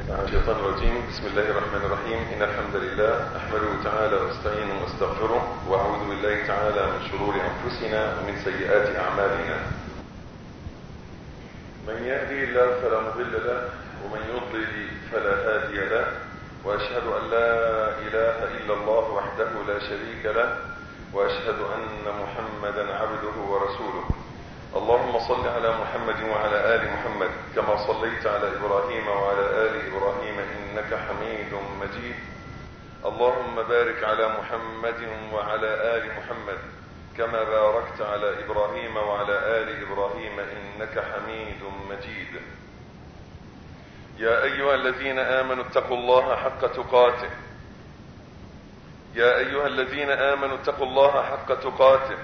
الشيطان الرجيم. بسم الله الرحمن الرحيم. إن الحمد لله نحمده تعالى واستعينه واستغفره وأعوذ بالله تعالى من شرور أنفسنا ومن سيئات أعمالنا. من يهدي الله فلا مضل له ومن يضلل فلا هادي له، وأشهد أن لا إله إلا الله وحده لا شريك له، وأشهد أن محمدا عبده ورسوله. اللهم صل على محمد وعلى آل محمد كما صليت على إبراهيم وعلى آل إبراهيم إنك حميد مجيد. اللهم بارك على محمد وعلى آل محمد كما باركت على إبراهيم وعلى آل إبراهيم إنك حميد مجيد. يا أيها الذين آمنوا اتقوا الله حق تقاته. يا أيها الذين آمنوا اتقوا الله حق تقاته.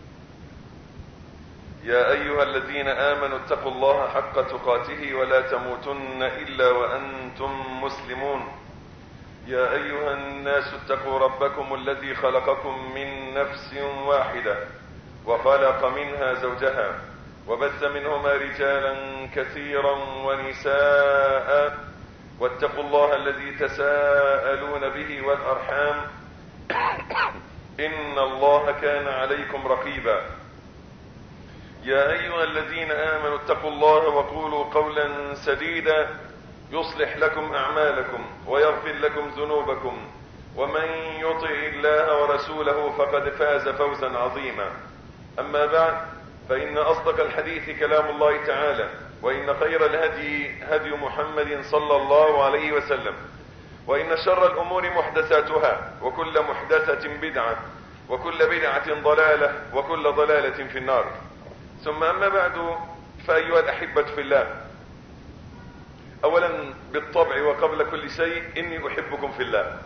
يا أيها الذين آمنوا اتقوا الله حق تقاته ولا تموتن إلا وأنتم مسلمون. يا أيها الناس اتقوا ربكم الذي خلقكم من نفس واحدة وخلق منها زوجها وبث منهما رجالا كثيرا ونساء، واتقوا الله الذي تساءلون به والأرحام إن الله كان عليكم رقيبا. يا أيها الذين آمنوا اتقوا الله وقولوا قولا سديدا يصلح لكم أعمالكم ويغفر لكم ذنوبكم، ومن يطع الله ورسوله فقد فاز فوزا عظيما. أما بعد، فإن أصدق الحديث كلام الله تعالى، وإن خير الهدي هدي محمد صلى الله عليه وسلم، وإن شر الأمور محدثاتها، وكل محدثة بدعة، وكل بدعة ضلالة، وكل ضلالة في النار. ثم أما بعد، فأيها الأحبة في الله، أولا بالطبع وقبل كل شيء إني أحبكم في الله.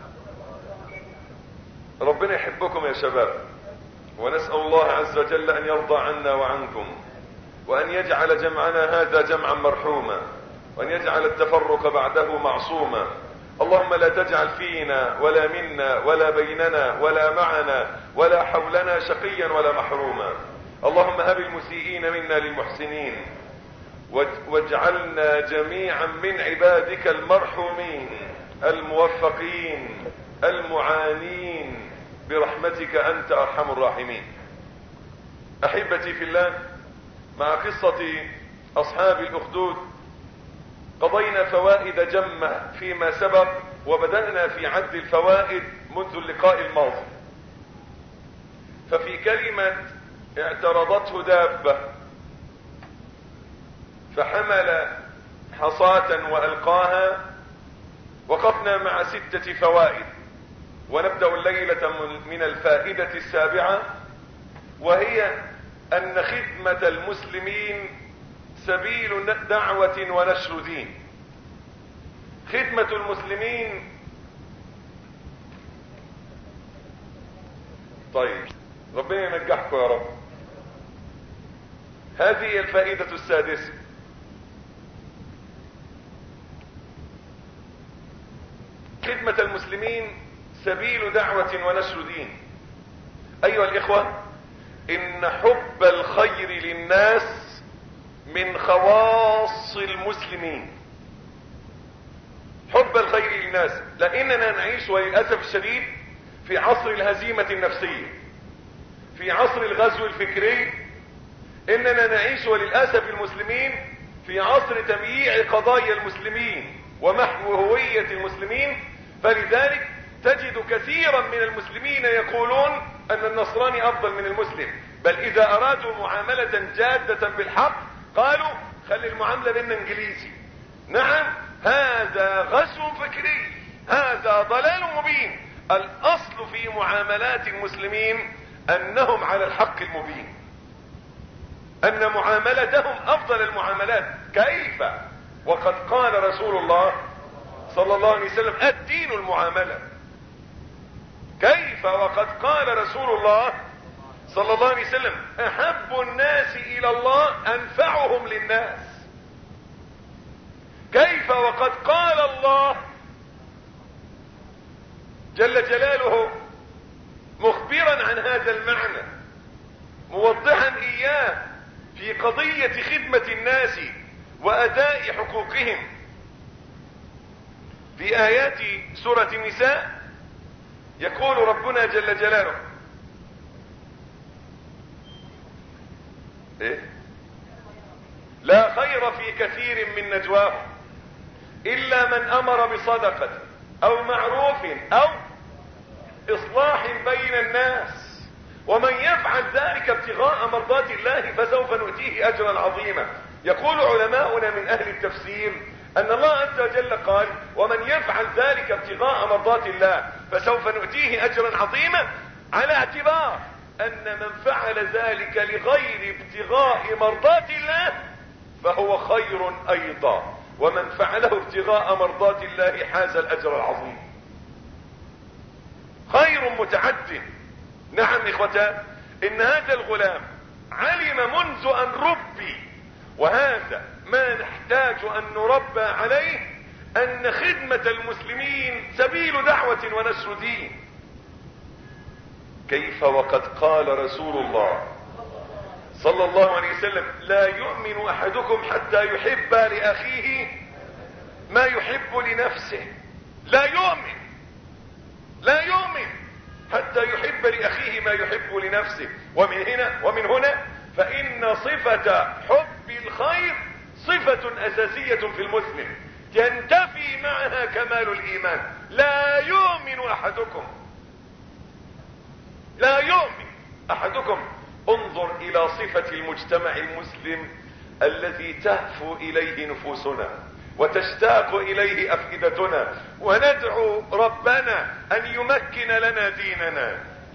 ربنا يحبكم يا شباب، ونسأل الله عز وجل أن يرضى عنا وعنكم، وأن يجعل جمعنا هذا جمعا مرحوما، وأن يجعل التفرق بعده معصوما. اللهم لا تجعل فينا ولا منا ولا بيننا ولا معنا ولا حولنا شقيا ولا محروما. اللهم هب المسيئين منا للمحسنين، واجعلنا جميعا من عبادك المرحومين الموفقين المعانين برحمتك أنت أرحم الراحمين. أحبتي في الله، مع قصة أصحاب الأخدود قضينا فوائد جمة فيما سبق، وبدأنا في عد الفوائد منذ اللقاء الماضي. ففي كلمة اعترضته دابة فحمل حصاة وألقاها، وقفنا مع 6 فوائد، ونبدأ الليلة من الفائدة السابعة، وهي أن خدمة المسلمين سبيل دعوة ونشر دين. خدمة المسلمين. طيب، ربنا ينجحكم يا رب. هذه الفائدة السادسة. خدمة المسلمين سبيل دعوة ونشر دين. أيها الإخوة، إن حب الخير للناس من خواص المسلمين. حب الخير للناس، لأننا نعيش وللأسف الشديد في عصر الهزيمة النفسية، في عصر الغزو الفكري. إننا نعيش وللأسف المسلمين في عصر تمييع قضايا المسلمين ومحو هوية المسلمين. فلذلك تجد كثيرا من المسلمين يقولون أن النصراني أفضل من المسلم، بل إذا أرادوا معاملة جادة بالحق قالوا خلي المعاملة بيننا إنجليزي. نعم، هذا غزو فكري، هذا ضلال مبين. الأصل في معاملات المسلمين أنهم على الحق المبين، أن معاملتهم أفضل المعاملات. كيف وقد قال رسول الله صلى الله عليه وسلم الدين المعاملة؟ كيف وقد قال رسول الله صلى الله عليه وسلم أحب الناس إلى الله أنفعهم للناس؟ كيف وقد قال الله جل جلاله مخبرا عن هذا المعنى، موضحا إياه في قضية خدمة الناس وأداء حقوقهم. في آيات سورة النساء يقول ربنا جل جلاله لا خير في كثير من نجواهم إلا من أمر بصدقة أو معروف أو إصلاح بين الناس ومن يفعل ذلك ابتغاء مرضات الله فسوف نؤتيه أجرا عظيما. يقول علماؤنا من أهل التفسير أن الله عز وجل قال ومن يفعل ذلك ابتغاء مرضات الله فسوف نؤتيه أجرا عظيما، على اعتبار أن من فعل ذلك لغير ابتغاء مرضات الله فهو خير أيضا، ومن فعله ابتغاء مرضات الله حاز الأجر العظيم. خير متعد. نعم إخوتان، إن هذا الغلام علم منذ أن ربي، وهذا ما نحتاج أن نربى عليه، أن خدمة المسلمين سبيل دعوة ونشر دين. كيف وقد قال رسول الله صلى الله عليه وسلم لا يؤمن أحدكم حتى يحب لأخيه ما يحب لنفسه. لا يؤمن حتى يحب لأخيه ما يحب لنفسه. ومن هنا فإن صفة حب الخير صفة أساسية في المسلم ينتفي معها كمال الإيمان. لا يؤمن أحدكم. انظر إلى صفة المجتمع المسلم الذي تهفو إليه نفوسنا وتشتاق إليه أفئدتنا، وندعو ربنا أن يمكن لنا ديننا.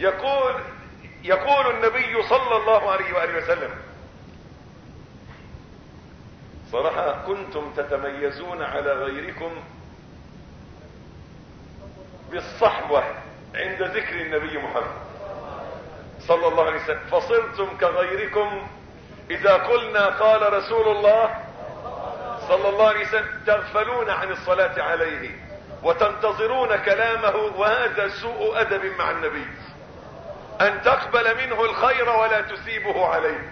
يقول النبي صلى الله عليه وآله وسلم صراحة كنتم تتميزون على غيركم بالصحوة عند ذكر النبي محمد صلى الله عليه وسلم، فصرتم كغيركم إذا قلنا قال رسول الله صلى الله عليه وسلم تغفلون عن الصلاة عليه وتنتظرون كلامه، وهذا سوء أدب مع النبي، أن تقبل منه الخير ولا تسيبه عليه.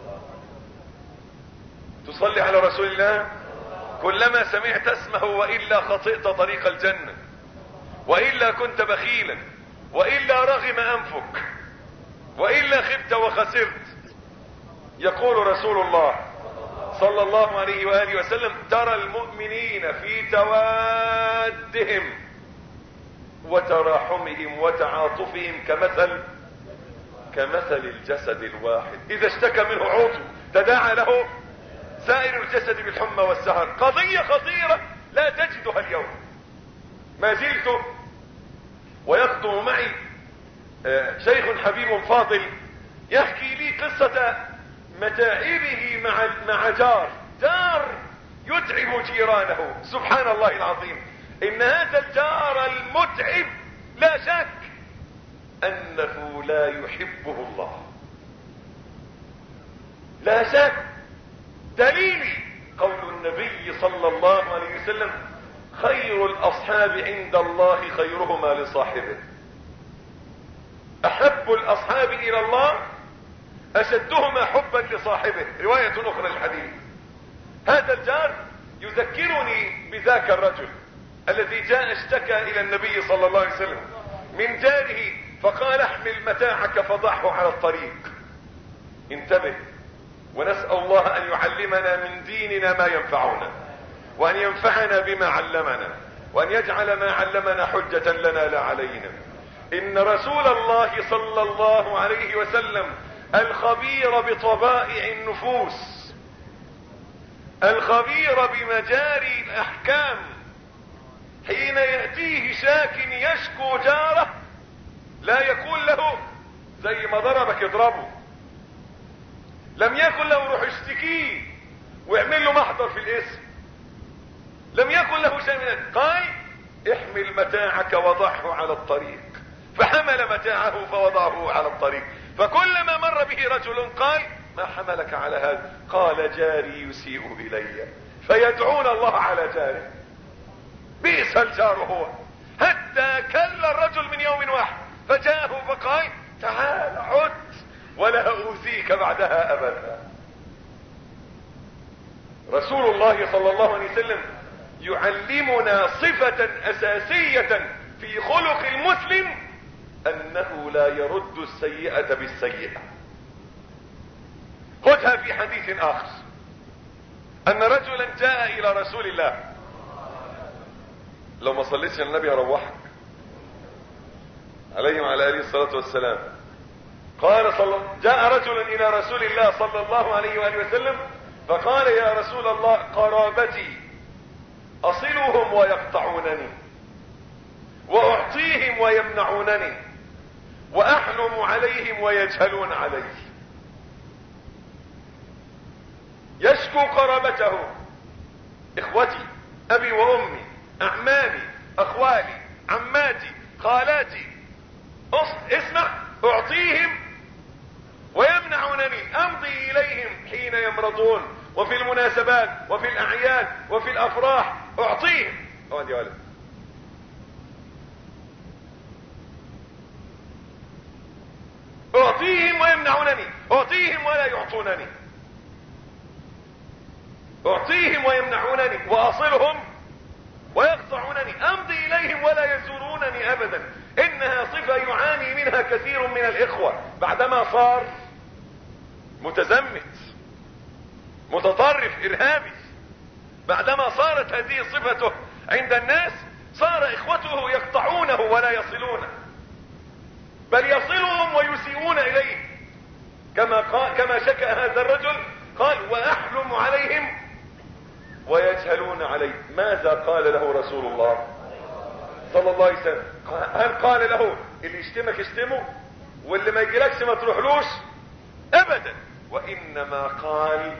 تصلي على رسول الله كلما سمعت اسمه وإلا خطئت طريق الجنة، وإلا كنت بخيلا، وإلا رغم أنفك، وإلا خبت وخسرت. يقول رسول الله صلى الله عليه وآله وسلم ترى المؤمنين في توادهم وتراحمهم وتعاطفهم كمثل الجسد الواحد إذا اشتكى منه عضو تداعى له سائر الجسد بالحمى والسهر. قضية خطيرة لا تجدها اليوم. ما زلت ويخطر معي شيخ حبيب فاضل يحكي لي قصة متاعبه مع جار يتعب جيرانه. سبحان الله العظيم، ان هذا الجار المتعب لا شك انه لا يحبه الله، لا شك. دليلي قول النبي صلى الله عليه وسلم خير الاصحاب عند الله خيرهما لصاحبه. احب الاصحاب الى الله اشدهما حبا لصاحبه. رواية اخرى الحديث. هذا الجار يذكرني بذاك الرجل الذي جاء اشتكى الى النبي صلى الله عليه وسلم من جاره فقال احمل متاعك فضعه على الطريق. انتبه، ونسأل الله ان يعلمنا من ديننا ما ينفعنا، وان ينفعنا بما علمنا، وان يجعل ما علمنا حجة لنا لا علينا. ان رسول الله صلى الله عليه وسلم الخبير بطبائع النفوس، الخبير بمجاري الاحكام، حين يأتيه شاك يشكو جاره لا يقول له زي ما ضربك اضربه، لم يقل له روح اشتكيه واعمل له محضر في الاسم، لم يقل له شيء من ذلك. قال احمل متاعك وضعه على الطريق، فحمل متاعه فوضعه على الطريق. فكلما مر به رجل قال ما حملك على هذا؟ قال جاري يسيء الي. فيدعون الله على جاره. بئس الجار هو. حتى كل الرجل من يوم واحد فجاءه فقال تعال عد ولا اوذيك بعدها ابدا. رسول الله صلى الله عليه وسلم يعلمنا صفة اساسية في خلق المسلم، انه لا يرد السيئة بالسيئة. خذها في حديث اخر، ان رجلا جاء الى رسول الله. لو ما صليتش النبي اروحك عليه وعلى اله الصلاة والسلام. جاء رجل الى رسول الله صلى الله عليه وآله وسلم فقال: يا رسول الله، قرابتي اصلهم ويقطعونني، واعطيهم ويمنعونني، واحلم عليهم ويجهلون علي. يشكو قرابته، اخوتي، ابي وامي، اعمامي، اخوالي، عماتي، خالاتي، اسمع، اعطيهم ويمنعونني، امضي اليهم حين يمرضون وفي المناسبات وفي الاعياد وفي الافراح، اعطيهم. اقعد يا ولد. اعطيهم ويمنعونني، اعطيهم ولا يعطونني، اعطيهم ويمنعونني، واصلهم ويقطعونني، امضي اليهم ولا يزورونني ابدا. انها صفة يعاني منها كثير من الاخوة بعدما صار متزمت، متطرف، ارهابي. بعدما صارت هذه صفته عند الناس، صار اخوته يقطعونه ولا يصلونه، بل يصلهم ويسيئون اليه. كما شكى هذا الرجل، قال: واحلم عليهم ويجهلون علي. ماذا قال له رسول الله صلى الله عليه وسلم؟ هل قال له اللي يشتمك اشتمه واللي ما يجيلكش ما تروحلوش؟ ابدا. وانما قال: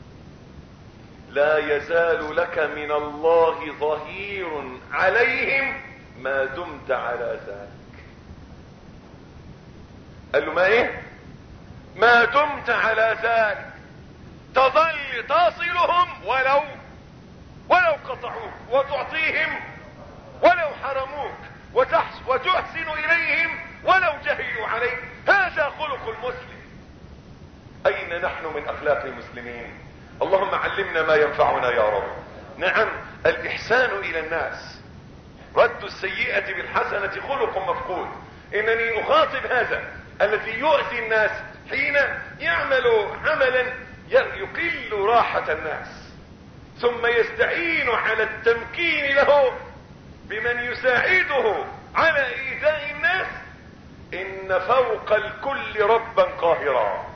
لا يزال لك من الله ظهير عليهم ما دمت على ذلك. قال له: ما ايه؟ ما دمت على ذلك، تظل تصلهم ولو قطعوك، وتعطيهم ولو حرموك، وتحسن اليهم ولو جهلوا عليك. هذا خلق المسلم. اين نحن من اخلاق المسلمين؟ اللهم علمنا ما ينفعنا يا رب. نعم، الاحسان الى الناس، رد السيئة بالحسنة خلق مفقود. انني اخاطب هذا الذي يؤذي الناس حين يعمل عملا يقل راحة الناس، ثم يستعين على التمكين له بمن يساعده على ايذاء الناس. ان فوق الكل ربا قاهرا،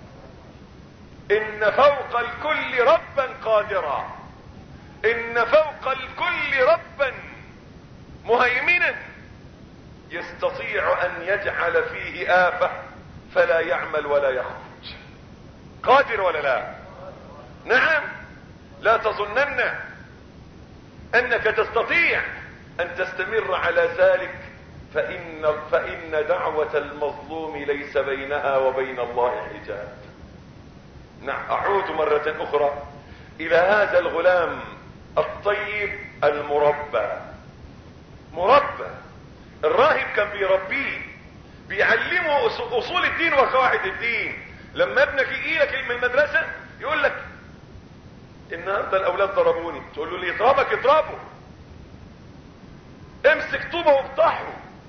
ان فوق الكل ربا قادرا، ان فوق الكل ربا مهيمنا يستطيع ان يجعل فيه آفة فلا يعمل ولا يخرج. قادر ولا لا؟ نعم. لا تظنن انك تستطيع ان تستمر على ذلك، فان دعوة المظلوم ليس بينها وبين الله حجاب. نعم. اعود مرة اخرى الى هذا الغلام الطيب المربى. مربى، الراهب كان بيربيه، بيعلمه اصول الدين وقواعد الدين. لما ابنك يجيلك من المدرسة يقول لك: النهارده الاولاد ضربوني، تقول له: اللي يضربك اضربه، امسك طوبه وافتحه،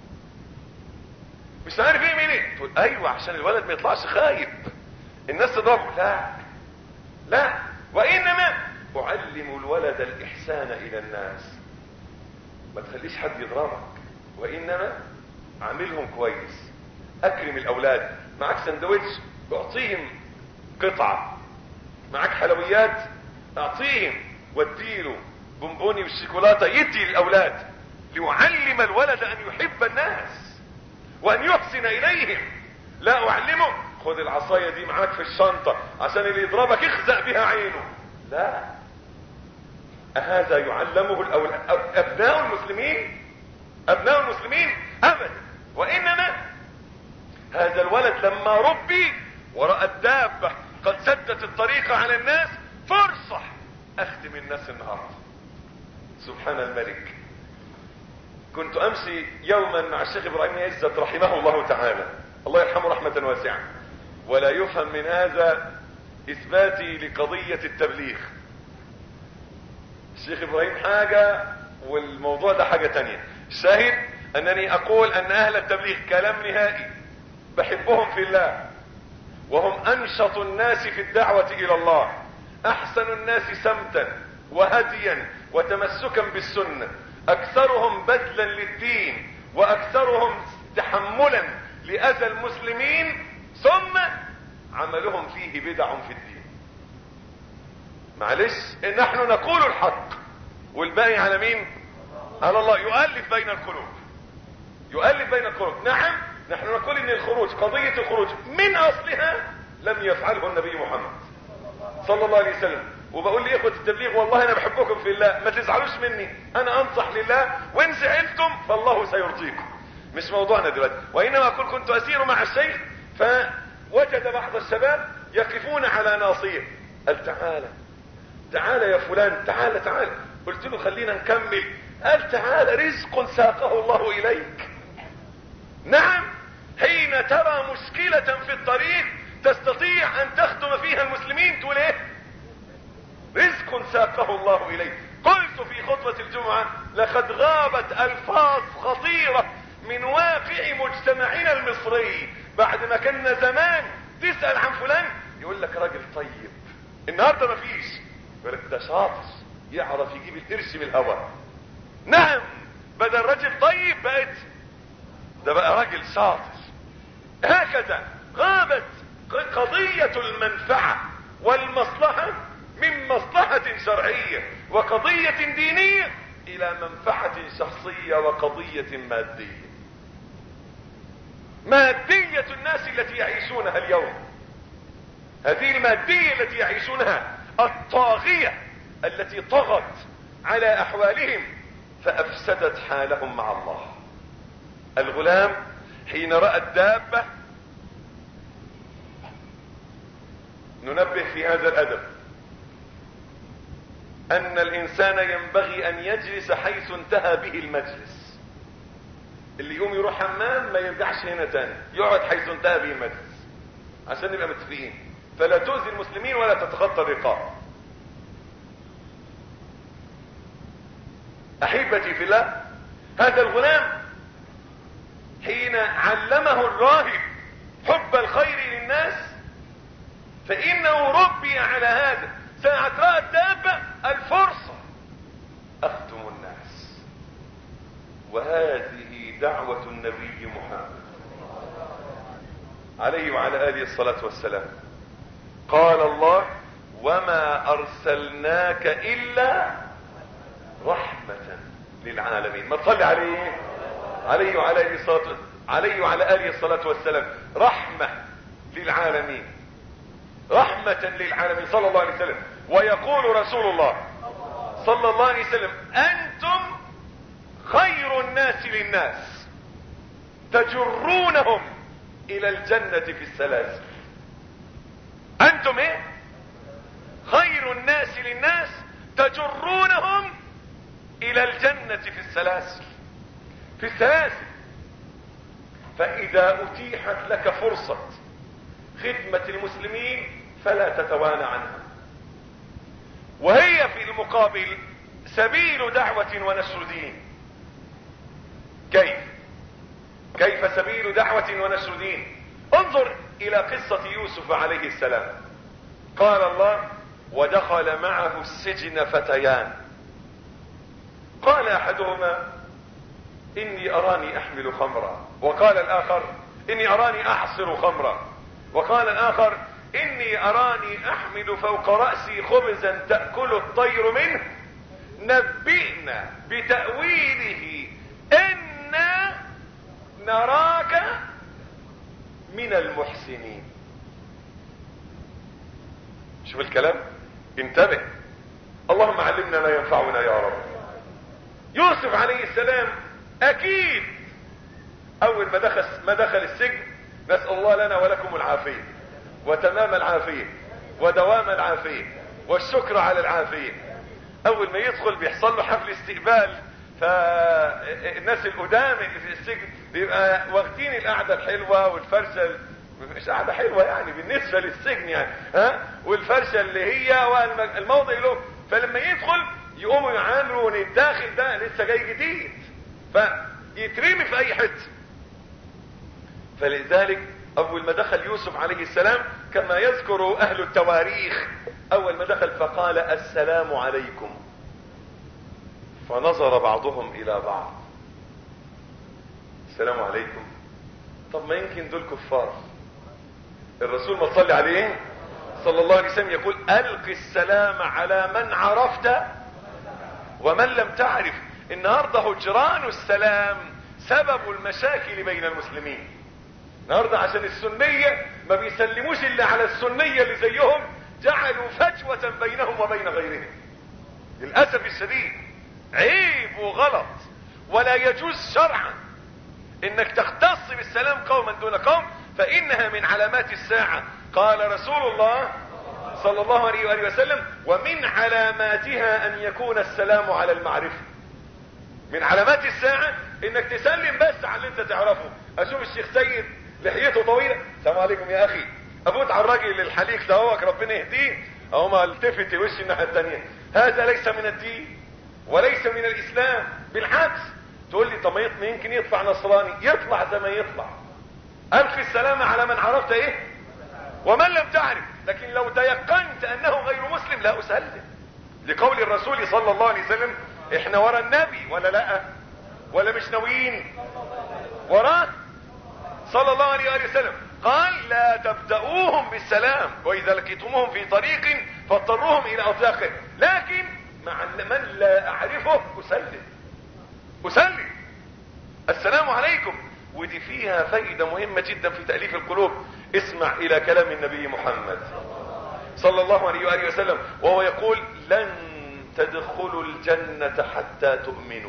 مش عارف ايه مين ايه. تقول: ايوه، عشان الولد ما يطلعش خايب، الناس تضربه. لا، وانما اعلم الولد الاحسان الى الناس. ما تخليش حد يضربك، وانما اعملهم كويس، اكرم الاولاد. معك سندوتش، اعطيهم قطعة. معك حلويات، اعطيهم، واديله بونبوني والشوكولاته، يدي للاولاد، ليعلم الولد ان يحب الناس وان يحسن اليهم. لا اعلمه: خذ العصايه دي معاك في الشنطه عشان اللي يضربك اخزق بها عينه. لا، هذا يعلمه ابناء المسلمين؟ ابناء المسلمين ابدا. وانما هذا الولد لما ربي ورأى الدابة قد سدت الطريق على الناس، فرصة اخدم الناس النهارده. سبحان الملك. كنت امشي يوما مع الشيخ ابراهيم عزت رحمه الله تعالى، الله يرحمه رحمة واسعة، ولا يفهم من هذا اثباتي لقضية التبليغ. الشيخ ابراهيم حاجة والموضوع ده حاجة تانية. الشاهد انني اقول ان اهل التبليغ كلام نهائي، بحبهم في الله، وهم انشط الناس في الدعوة الى الله، احسن الناس سمتا وهديا وتمسكا بالسنة، اكثرهم بذلا للدين، واكثرهم تحملا لاذى المسلمين، ثم عملهم فيه بدع في الدين. معلش نحن نقول الحق والباقي على مين؟ على الله. يؤلف بين القلوب، يؤلف بين القلوب. نعم نحن نقول ان الخروج، قضية الخروج من اصلها لم يفعله النبي محمد صلى الله عليه وسلم. وبقول لي اخوة التبليغ والله انا بحبكم في الله، ما تزعلوش مني، انا انصح لله، وان زعلتم فالله سيرضيكم، مش موضوعنا دلوقتي. وانما اقول كنت اسير مع الشيخ فوجد بعض الشباب يقفون على ناصيه، قال تعالى تعالى يا فلان، تعالى تعالى. قلت له خلينا نكمل. قال تعالى رزق ساقه الله اليك. نعم، حين ترى مشكلة في الطريق تستطيع ان تخدم فيها المسلمين تقول ايه؟ رزق ساقه الله اليك. قلت في خطبة الجمعة لقد غابت الفاظ خطيرة من واقع مجتمعنا المصري. بعد ما كنا زمان تسأل عن فلان يقول لك راجل طيب، النهاردة ما فيش، يقول لك ده شاطر يعرف يجيب القرش من الهواء. نعم، بدل راجل طيب بقت ده بقى راجل شاطر. هكذا غابت قضية المنفعة والمصلحة من مصلحة شرعية وقضية دينية الى منفعة شخصية وقضية مادية. مادية الناس التي يعيشونها اليوم، هذه المادية التي يعيشونها الطاغية التي طغت على احوالهم فافسدت حالهم مع الله. الغلام حين رأى الدابة، ننبه في هذا الادب ان الانسان ينبغي ان يجلس حيث انتهى به المجلس. اللي يقوم يروح حمام ما يرجعش هنا تاني، يقعد حيث انتهى به المجلس عشان نبقى متفقين، فلا تؤذي المسلمين ولا تتخطى الرقاب. احبتي في الله، هذا الغلام حين علمه الراهب حب الخير للناس فانه ربي على هذا. ساعة رأى الدابة الفرصة اخدم الناس، وهذه دعوة النبي محمد عليه وعلى آله الصلاة والسلام. قال الله وما ارسلناك الا رحمة للعالمين. ما تصلي عليه عليه وعلى آله الصلاة والسلام. رحمة للعالمين، رحمة للعالمين صلى الله عليه وسلم. ويقول رسول الله صلى الله عليه وسلم انتم خير الناس للناس تجرونهم الى الجنة في السلاسل. انتم ايه؟ خير الناس للناس تجرونهم الى الجنة في السلاسل، في السلاسل. فاذا اتيحت لك فرصة خدمة المسلمين فلا تتوانى عنها. وهي في المقابل سبيل دعوة ونشر دين. كيف سبيل دعوة ونشر دين؟ انظر الى قصة يوسف عليه السلام. قال الله ودخل معه السجن فتيان، قال احدهما اني اراني احمل خمرا، وقال الاخر اني اراني اعصر خمرا، وقال الاخر اني اراني احمل فوق رأسي خبزا تأكل الطير منه نبئنا بتأويله انا نراك من المحسنين. شوف الكلام، انتبه. اللهم علمنا ما ينفعنا يا رب. يوسف عليه السلام اكيد اول ما دخل السجن، نسأل الله لنا ولكم العافية وتمام العافية ودوام العافية والشكر على العافية. اول ما يدخل بيحصل له حفل استقبال، فالناس القدام اللي في السجن بيبقى واخدين القعدة الحلوة والفرشة، مش قعدة حلوة يعني بالنسبة للسجن يعني، والفرشة اللي هي والموضع له. فلما يدخل يقوموا يعاملوا ان الداخل ده لسه جاي جديد، فيترمي في اي حته. فلذلك اول ما دخل يوسف عليه السلام كما يذكر اهل التواريخ، اول ما دخل فقال السلام عليكم، فنظر بعضهم الى بعض، السلام عليكم، طب ما يمكن دول كفار. الرسول ما صلى عليه صلى الله عليه وسلم يقول الق السلام على من عرفت ومن لم تعرف. النهارده هجران السلام سبب المشاكل بين المسلمين. النهارده عشان السنيه ما بيسلموش الا على السنيه اللي زيهم، جعلوا فجوه بينهم وبين غيرهم. للاسف الشديد عيب وغلط، ولا يجوز شرعا انك تختص بالسلام قوما دون قوم، فانها من علامات الساعه. قال رسول الله صلى الله عليه وآله وسلم ومن علاماتها ان يكون السلام على المعرفة. من علامات الساعة انك تسلم بس على اللي انت تعرفه. اشوف الشيخ سيد لحيته طويلة، السلام عليكم يا اخي، ابوت على الراجل الحليق دهوك ربنا يهديه، او ما التفت وش الناحية التانية، هذا ليس من الدين وليس من الاسلام. بالعكس تقول لي طب يمكن يطلع نصراني، يطلع زي ما يطلع. القي السلام على من عرفت ايه ومن لم تعرف. لكن لو تيقنت انه غير مسلم لا اسلم، لقول الرسول صلى الله عليه وسلم احنا ورا النبي ولا لا، ولا مش ناويين وراه صلى الله عليه وآله وسلم. قال لا تبدأوهم بالسلام، واذا لقيتموهم في طريق فاضطروهم الى اطلاقه، لكن مع من لا اعرفه اسلم السلام عليكم. ودي فيها فائدة مهمة جدا في تأليف القلوب. اسمع الى كلام النبي محمد صلى الله عليه وآله وسلم وهو يقول لن تدخلوا الجنة حتى تؤمنوا،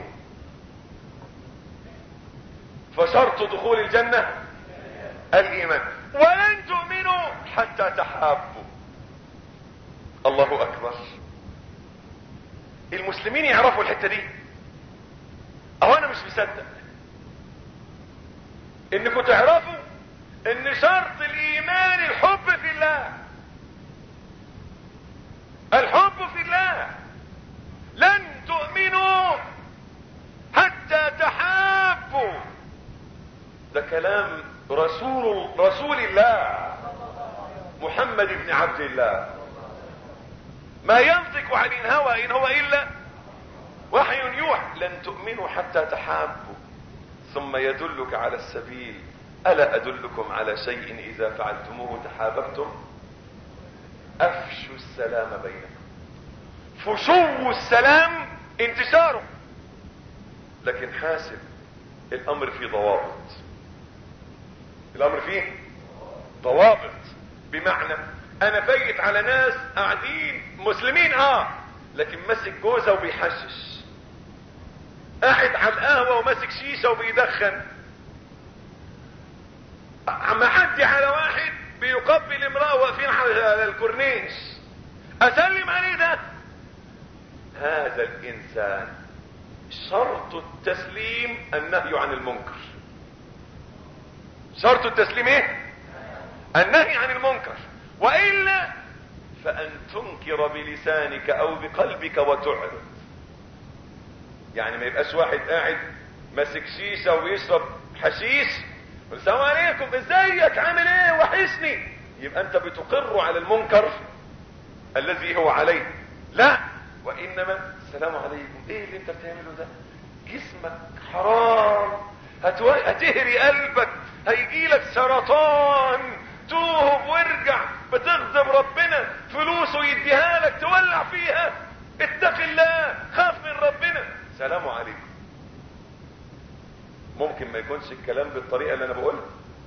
فشرط دخول الجنة الايمان، ولن تؤمنوا حتى تحابوا. الله اكبر. المسلمين يعرفوا الحتة دي. اهو انا مش مصدق انكم تعرفوا ان شرط الايمان الحب في الله، الحب في الله. لن تؤمنوا حتى تحابوا. ده كلام رسول الله محمد بن عبد الله، ما ينطق عن الهوى ان هو الا وحي يوحى. لن تؤمنوا حتى تحابوا، ثم يدلك على السبيل، ألا أدلكم على شيء إذا فعلتموه تحاببتم؟ أفشوا السلام بينكم. فشو السلام انتشاره، لكن حاسب الأمر فيه ضوابط. الأمر فيه ضوابط، بمعنى أنا فايت على ناس قاعدين مسلمين لكن ماسك جوزة وبيحشش، قاعد على القهوة وماسك شيشة وبيدخن، معدي على واحد بيقبل امرأة واقفين على الكورنيش، اسلم عليه ده؟ هذا الانسان شرط التسليم النهي عن المنكر. شرط التسليم ايه؟ النهي عن المنكر، وإلا فأن تنكر بلسانك او بقلبك وتعرض. يعني ما يبقاش واحد قاعد ماسك شيشة ويشرب حشيش، السلام عليكم ازيك عامل ايه وحشني، يبقى انت بتقر على المنكر الذي هو عليه. لا، وانما السلام عليكم، ايه اللي انت بتعمله ده؟ جسمك حرام، هتهري قلبك، هيجيلك سرطان، توب وارجع، بتغضب ربنا، فلوسه يديها لك تولع فيها، اتق الله، خاف من ربنا. سلام عليكم. ممكن ما يكونش الكلام بالطريقة اللي انا بقولها،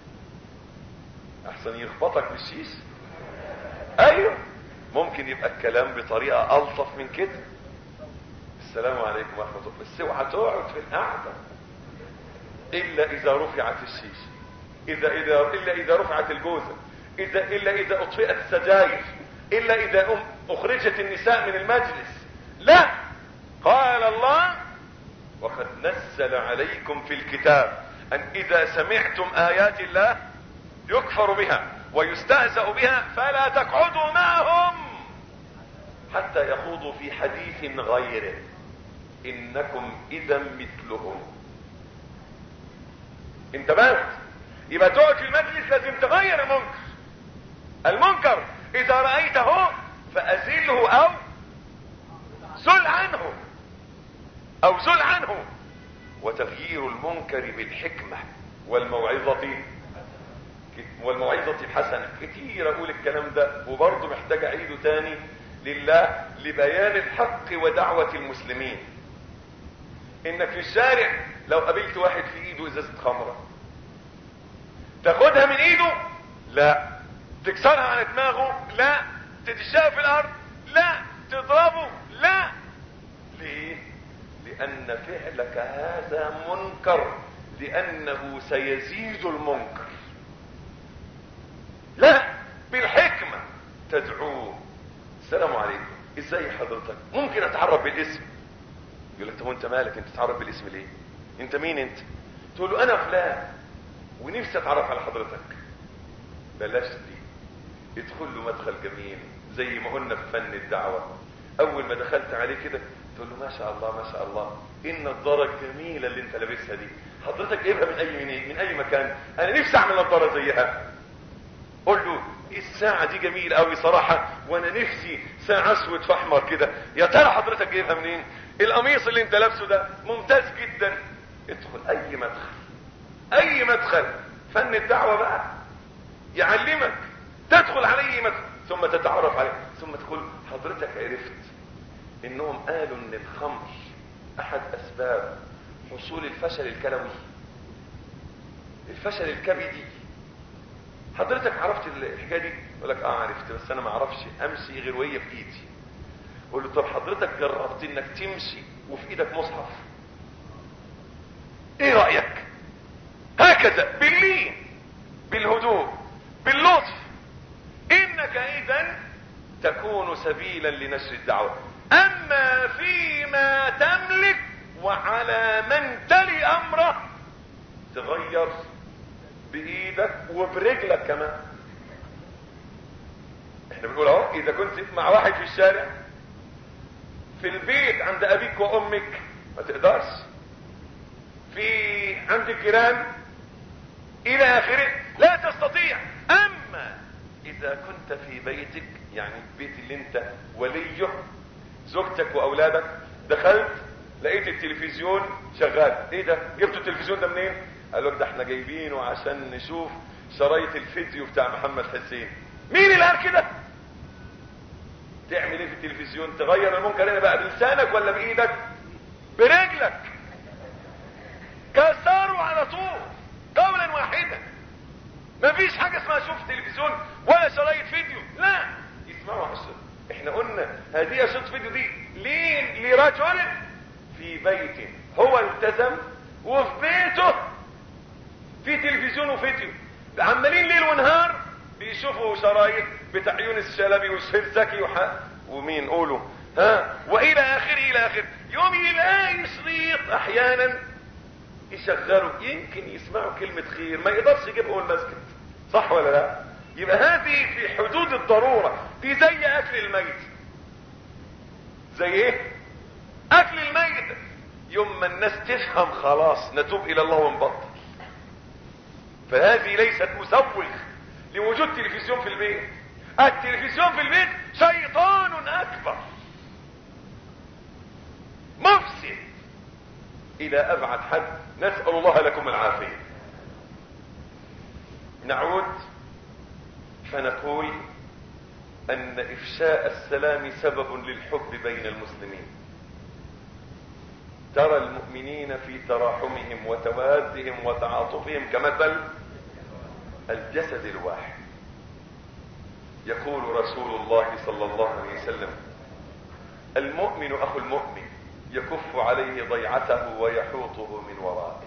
احسن يخبطك بالشيش. ايوه، ممكن يبقى الكلام بطريقة الطف من كده. السلام عليكم ورحمة الله، بس اوعى تقعد في القعدة الا اذا رفعت الشيش، الا اذا رفعت الجوزة، الا اذا اطفئت السجاير، الا اذا اخرجت النساء من المجلس. لا، قال الله وقد نزل عليكم في الكتاب ان اذا سمعتم ايات الله يكفر بها ويستهزأ بها فلا تقعدوا معهم حتى يخوضوا في حديث غيره انكم اذا مثلهم. انتبهت؟ يبقى تقعد في المجلس لازم تغير المنكر. المنكر اذا رأيته فازله او زل عنه، او زل عنه. وتغيير المنكر بالحكمة والموعظة الحسنة. كتير اقول الكلام ده وبرضه محتاج اعيده تاني لله، لبيان الحق ودعوة المسلمين. انك في الشارع لو قابلت واحد في ايده ازازة خمرة، تاخدها من ايده؟ لا. تكسرها على دماغه؟ لا. تدشها في الارض؟ لا. تضربه؟ لا. ليه؟ لان فعلك هذا منكر، لانه سيزيد المنكر. لا، بالحكمة تدعوه. السلام عليكم، ازاي حضرتك؟ ممكن اتعرف بالاسم؟ يقول لك طب وانت مالك؟ انت تتعرف بالاسم ليه؟ انت مين انت؟ تقول له انا فلان ونفسي اتعرف على حضرتك. بلاش دي. ادخل له مدخل جميل زي ما قلنا في فن الدعوة. اول ما دخلت عليه كده تقول له ما شاء الله ما شاء الله، ايه النضاره الجميله اللي انت لابسها دي؟ حضرتك جايبها من اي مكان؟ انا نفسي اعمل نضاره زيها. قول له الساعه دي جميله قوي صراحه، وانا نفسي ساعه اسود في احمر كده، يا ترى حضرتك جايبها منين؟ القميص اللي انت لابسه ده ممتاز جدا. ادخل اي مدخل. فن الدعوه بقى يعلمك. تدخل عليه مدخل ثم تتعرف عليه، ثم تقول حضرتك عرفت انهم قالوا ان الخمر احد اسباب حصول الفشل الكلوي، الفشل الكبدي. حضرتك عرفت الحكايه دي؟ يقول لك عرفت، بس انا ما اعرفش امشي غير وهي في ايدي. قول له طب حضرتك جربت انك تمشي وفي ايدك مصحف؟ ايه رايك؟ هكذا باللين، بالهدوء، باللطف، انك اذا تكون سبيلا لنشر الدعوة. اما فيما تملك وعلى من تلي امره تغير بايدك وبرجلك كمان. احنا بنقول اهو، اذا كنت مع واحد في الشارع، في البيت عند ابيك وامك ما تقدرش، في عند الجيران الى اخره لا تستطيع. اما اذا كنت في بيتك، يعني البيت اللي انت وليه، زوجتك واولادك، دخلت لقيت التلفزيون شغال. ايه ده؟ جبتوا التلفزيون ده منين؟ قالوا لك ده احنا جايبينه عشان نشوف شرايط الفيديو بتاع محمد حسين. مين اللي قال كده؟ تعمل ايه في التلفزيون؟ تغير المنكر هنا بقى بلسانك ولا بايدك؟ برجلك. كسروا على طول قولا واحدا. مفيش حاجه اسمها شوف تلفزيون ولا شرايط فيديو، لا. يسمعوا عشان احنا قلنا هذه اشرطة فيديو دي ليه؟ لرجل في بيت هو التزم وفي بيته في تلفزيون وفيديو، عمالين ليل ونهار بيشوفوا شرايط بتاع يونس الشلبي وسهير زكي ومين قولوا والى اخره. يوم يلاقي شريط احيانا يشغلوا، يمكن يسمعوا كلمة خير ما يقدرش يجيبه المسجد، صح ولا لا؟ يبقى هذه في حدود الضرورة. دي زي اكل الميت. زي ايه؟ اكل الميت. يوم ما الناس تفهم خلاص نتوب الى الله ونبطل. فهذه ليست مسوغ لوجود تلفزيون في البيت. التلفزيون في البيت شيطان اكبر مفسد الى ابعد حد. نسأل الله لكم العافية. نعود فنقول ان افشاء السلام سبب للحب بين المسلمين. ترى المؤمنين في تراحمهم وتوادهم وتعاطفهم كمثل الجسد الواحد. يقول رسول الله صلى الله عليه وسلم المؤمن اخو المؤمن يكف عليه ضيعته ويحوطه من ورائه.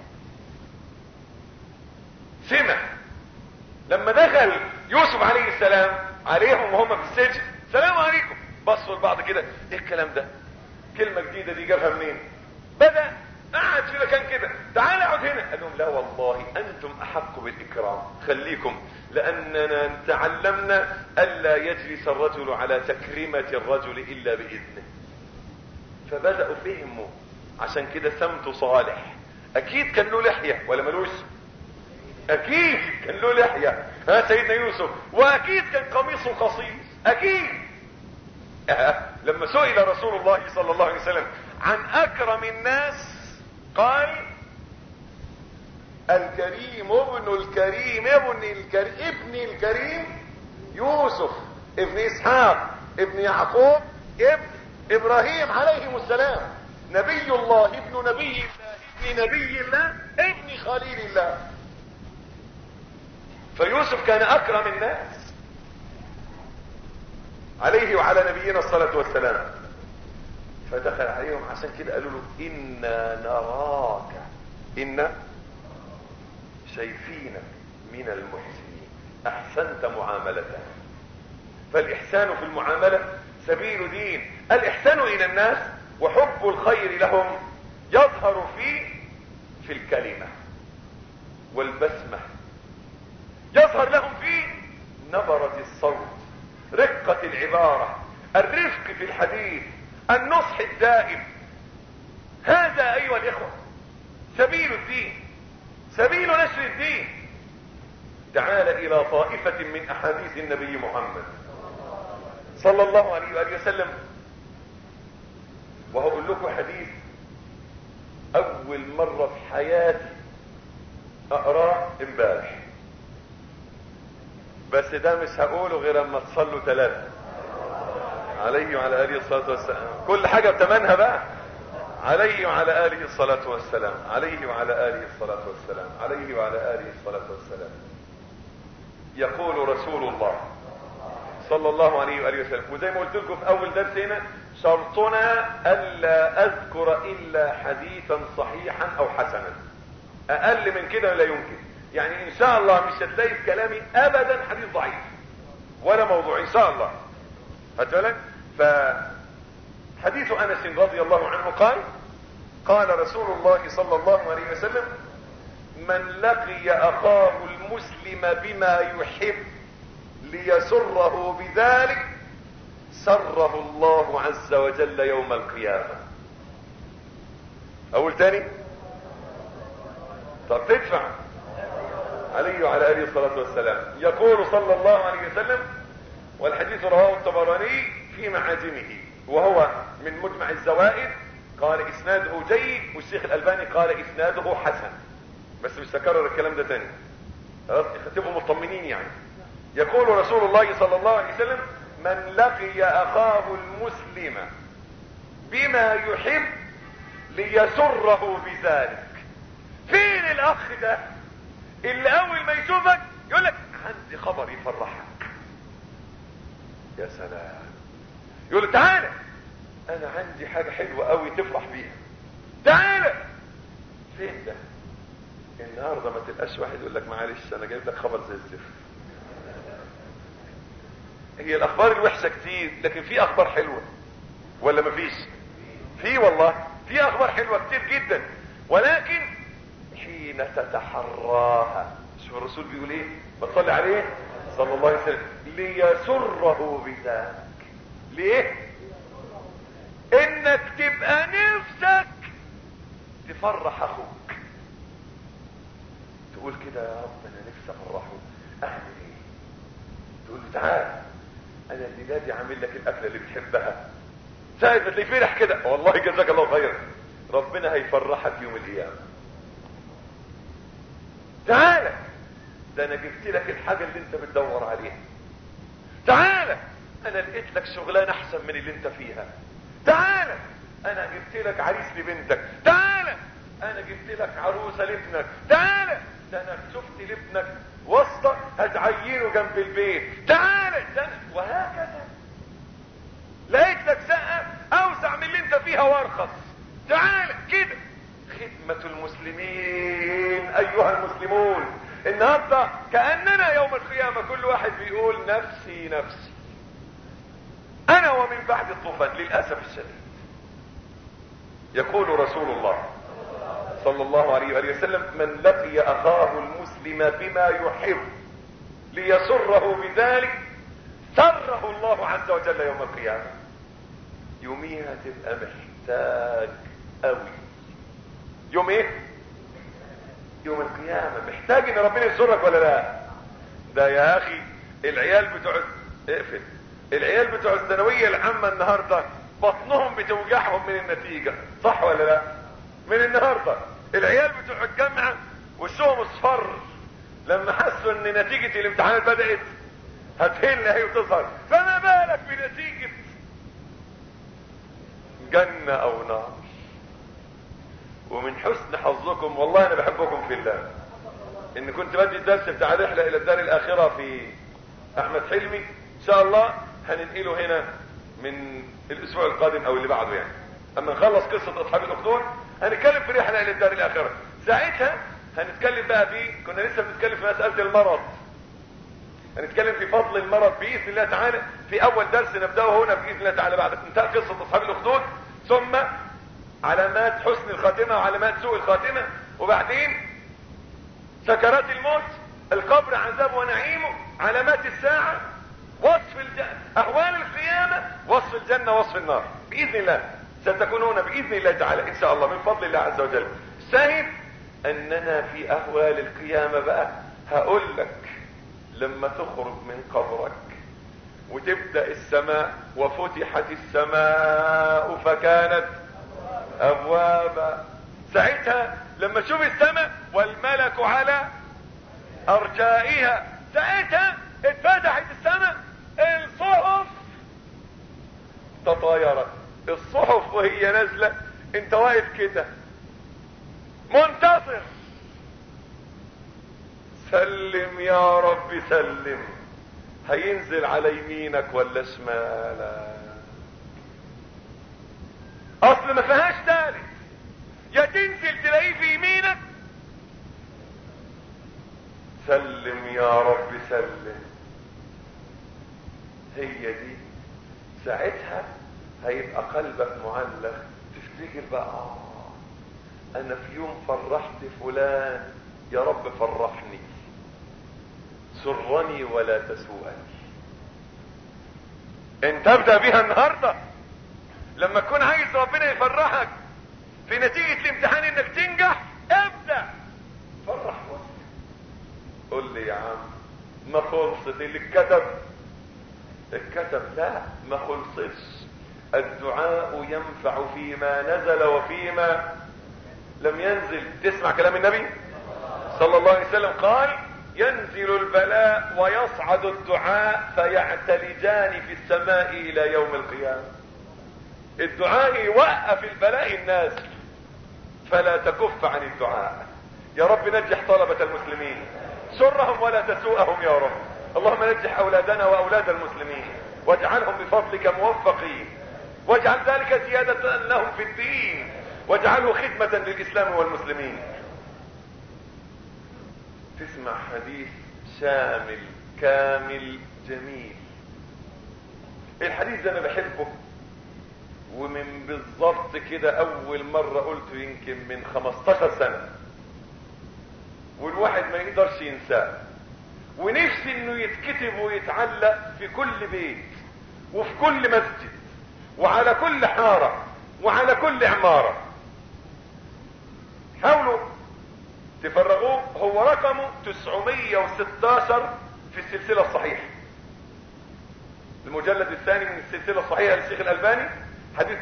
سمع لما دخل يوسف عليه السلام عليهم وهم في السجن، السلام عليكم، بصوا لبعض كده، ايه الكلام ده؟ كلمة جديدة دي جابها منين؟ بدأ قعد في مكان كده، تعال اقعد هنا. قال لهم لا والله انتم احق بالاكرام، خليكم، لاننا تعلمنا الا يجلس الرجل على تكريمة الرجل الا باذنه. فبدأوا فهموا، عشان كده سمته صالح. اكيد كان له لحية ولا ملوش؟ اكيد كان له لحية، ها سيدنا يوسف، واكيد كان قميصه قصير، اكيد. لما سئل رسول الله صلى الله عليه وسلم عن اكرم الناس قال الكريم ابن الكريم ابن الكريم يوسف ابن اسحاق ابن يعقوب ابن ابراهيم عليهم السلام، نبي الله ابن نبي الله ابن نبي الله ابن خليل الله. فيوسف كان اكرم الناس عليه وعلى نبينا الصلاة والسلام. فدخل عليهم، عشان كده قالوا له إنا نراك، إنا شايفينك من المحسنين، أحسنت معاملته. فالإحسان في المعاملة سبيل دين. الإحسان إلى الناس وحب الخير لهم يظهر في الكلمة والبسمة، يظهر لهم في نبرة الصوت، رقة العبارة، الرفق في الحديث، النصح الدائم. هذا ايها الاخوة سبيل الدين، سبيل نشر الدين. تعال الى طائفة من احاديث النبي محمد صلى الله عليه وآله وسلم، وهقول لكم حديث اول مرة في حياتي اقراه امبارح، بس ده مش هقوله غير اما تصلوا 3 عليه وعلى اله الصلاة والسلام. كل حاجة بتمنها بقى. عليه وعلى اله الصلاة والسلام، عليه وعلى اله الصلاة والسلام، عليه وعلى اله الصلاة والسلام. يقول رسول الله صلى الله عليه وآله وسلم، وزي ما قلت لكم في اول درس هنا، شرطنا الا اذكر الا حديثا صحيحا او حسنا، اقل من كده لا يمكن. يعني ان شاء الله مش هتلاقي في كلامي ابدا حديث ضعيف ولا موضوع ان شاء الله. هتقولك فحديث انس رضي الله عنه قال رسول الله صلى الله عليه وسلم من لقي اخاه المسلم بما يحب ليسره بذلك سره الله عز وجل يوم القيامة. اقول تاني؟ طب تدفع. عليه وعلى اله الصلاة والسلام يقول صلى الله عليه وسلم، والحديث رواه الطبراني في معاجمه وهو من مجمع الزوائد، قال اسناده جيد، والشيخ الالباني قال اسناده حسن، بس مش هكرر الكلام ده تاني، خلاص تبقوا مطمنين يعني. يقول رسول الله صلى الله عليه وسلم من لقي اخاه المسلم بما يحب ليسره بذلك. فين الاخ ده اللي اول ما يشوفك يقول لك عندي خبر يفرحك؟ يا سلام. يقول له تعالى انا عندي حاجة حلوة قوي تفرح بيها، تعالى. فين ده؟ النهاردة ما تبقاش واحد يقول لك معلش انا جايب لك خبر زي الزفت. هي الاخبار الوحشة كتير، لكن في اخبار حلوة ولا مفيش؟ في والله في اخبار حلوة كتير جدا، ولكن حين تتحراها. شوف الرسول بيقول ايه؟ بتصلي عليه صلى الله عليه وسلم، ليسره بذلك. ليه؟ انك تبقى نفسك تفرح اخوك، تقول كده يا رب انا نفسي افرحه، اعمل ايه؟ تقول له تعال انا الليله دي عامل لك الاكله اللي بتحبها، ساعة ما تلاقيه فرح كده والله جزاك الله خير، ربنا هيفرحك يوم القيامه. تعالى ده انا جبت لك الحاجه اللي انت بتدور عليها، تعالى انا لقيت لك شغلانه احسن من اللي انت فيها، تعالى انا جبت لك عريس لبنتك، تعالى انا جبت لك عروسه لابنك، تعالى ده انا شفت لابنك واسطه هتعينه جنب البيت، تعالى ده وهكذا. لقيت لك شقه اوسع من اللي انت فيها وارخص، تعالى كده. خدمة المسلمين ايها المسلمون. النهارده كأننا يوم القيامة كل واحد بيقول نفسي نفسي، انا ومن بعد الطوفان للأسف الشديد. يقول رسول الله صلى الله عليه وآله وسلم: من لقي اخاه المسلم بما يحب ليسره بذلك سره الله عز وجل يوم القيامة. يوميها تبقى محتاج قوي. يوم ايه؟ يوم القيامة محتاج ان ربنا يسرك ولا لا؟ ده يا اخي العيال بتوع اقفل العيال بتوع الثانوية العامة النهاردة بطنهم بتوجعهم من النتيجة، صح ولا لا؟ من النهاردة العيال بتوع الجامعة وشهم اصفر لما حسوا ان نتيجة الامتحانات بدأت هتهل هي وتظهر، فما بالك بنتيجة جنة او نار. ومن حسن حظكم، والله انا بحبكم في الله، ان كنت بدي الدرس بتاع رحلة الى الدار الاخرة في احمد حلمي، ان شاء الله هننقله هنا من الاسبوع القادم او اللي بعده يعني. اما نخلص قصة اصحاب الاخدود هنتكلم في رحلة الى الدار الاخرة. ساعتها هنتكلم بقى كنا لسه بنتكلم في مسألة المرض، هنتكلم في فضل المرض باذن الله تعالى في اول درس نبداه هنا باذن الله تعالى بعد انتهاء قصة اصحاب الاخدود، ثم علامات حسن الخاتمة وعلامات سوء الخاتمة، وبعدين سكرات الموت، القبر عذابه ونعيمه، علامات الساعة، وصف احوال القيامة، وصف الجنة، وصف النار، باذن الله ستكونون باذن الله تعالى ان شاء الله من فضل الله عز وجل. الشاهد اننا في احوال القيامة بقى هقول لك لما تخرج من قبرك وتبدأ السماء: وفتحت السماء فكانت ابوابا. ساعتها لما تشوف السماء والملك على ارجائها، ساعتها اتفتحت السماء، الصحف تطايرت. الصحف وهي نازلة انت واقف كده منتصر، سلم يا رب سلم، هينزل على يمينك ولا شمالك؟ اصل ما فيهاش ثالث، يا تنزل تلاقيه في يمينك، سلم يا رب سلم. هي دي ساعتها هيبقى قلبك معلق، تفتكر بقى انا في يوم فرحت فلان، يا رب فرحني، سرني ولا تسوءني. انت ابدأ بها النهاردة لما تكون عايز ربنا يفرحك في نتيجة الامتحان انك تنجح، ابدأ فرح واسع. قول لي يا عم ما خلصت اللي اتكتب، لا ما خلصتش. الدعاء ينفع فيما نزل وفيما لم ينزل. تسمع كلام النبي صلى الله عليه وسلم قال: ينزل البلاء ويصعد الدعاء فيعتلجان في السماء الى يوم القيامة. الدعاء يوقف البلاء النازل، فلا تكف عن الدعاء. يا رب نجح طلبة المسلمين، سرهم ولا تسوءهم يا رب. اللهم نجح اولادنا واولاد المسلمين، واجعلهم بفضلك موفقين، واجعل ذلك زيادة لهم في الدين، واجعله خدمة للاسلام والمسلمين. تسمع حديث شامل كامل جميل. الحديث ده انا بحبه، ومن بالضبط كده اول مرة قلته يمكن من 15 سنة، والواحد ما يقدرش ينساه، ونفسي انه يتكتب ويتعلق في كل بيت وفي كل مسجد وعلى كل حارة وعلى كل عمارة. حاولوا تفرغوه. هو رقمه 916 في السلسلة الصحيحة، المجلد الثاني من السلسلة الصحيحة للشيخ الألباني، حديث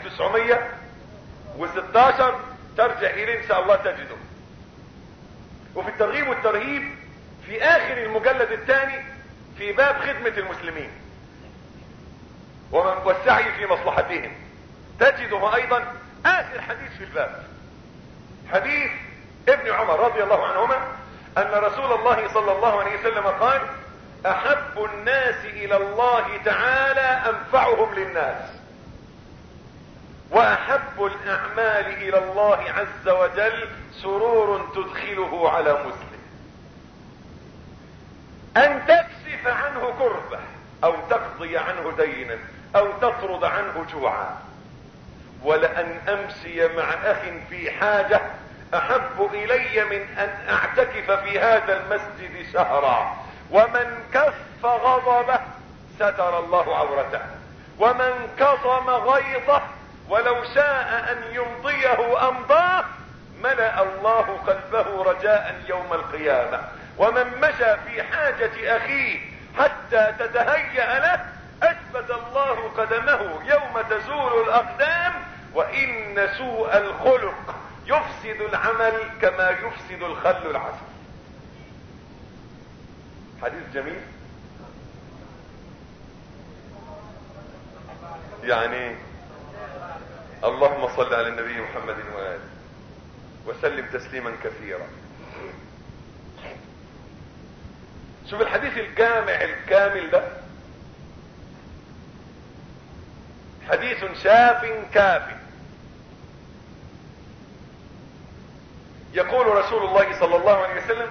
916 ترجع إليه إن شاء الله تجده. وفي الترغيب والترهيب في آخر المجلد الثاني في باب خدمة المسلمين والسعي في مصلحتهم تجده أيضا آخر حديث في الباب، حديث ابن عمر رضي الله عنهما أن رسول الله صلى الله عليه وسلم قال: أحب الناس إلى الله تعالى أنفعهم للناس، وأحب الأعمال إلى الله عز وجل سرور تدخله على مسلم. أن تكشف عنه كربة، أو تقضي عنه دينا، أو تطرد عنه جوعا. ولأن أمشي مع أخ في حاجة احب الي من ان اعتكف في هذا المسجد شهرا. ومن كف غضبه ستر الله عورته، ومن كظم غيظه ولو شاء ان يمضيه امضاه ملأ الله قلبه رجاء يوم القيامة. ومن مشى في حاجة اخيه حتى تتهيأ له اثبت الله قدمه يوم تزول الاقدام. وان سوء الخلق يفسد العمل كما يفسد الخل العسل. حديث جميل. يعني اللهم صل على النبي محمد وآله وسلم تسليما كثيرا. شوف الحديث الجامع الكامل ده، حديث شاف كاف. يقول رسول الله صلى الله عليه وسلم،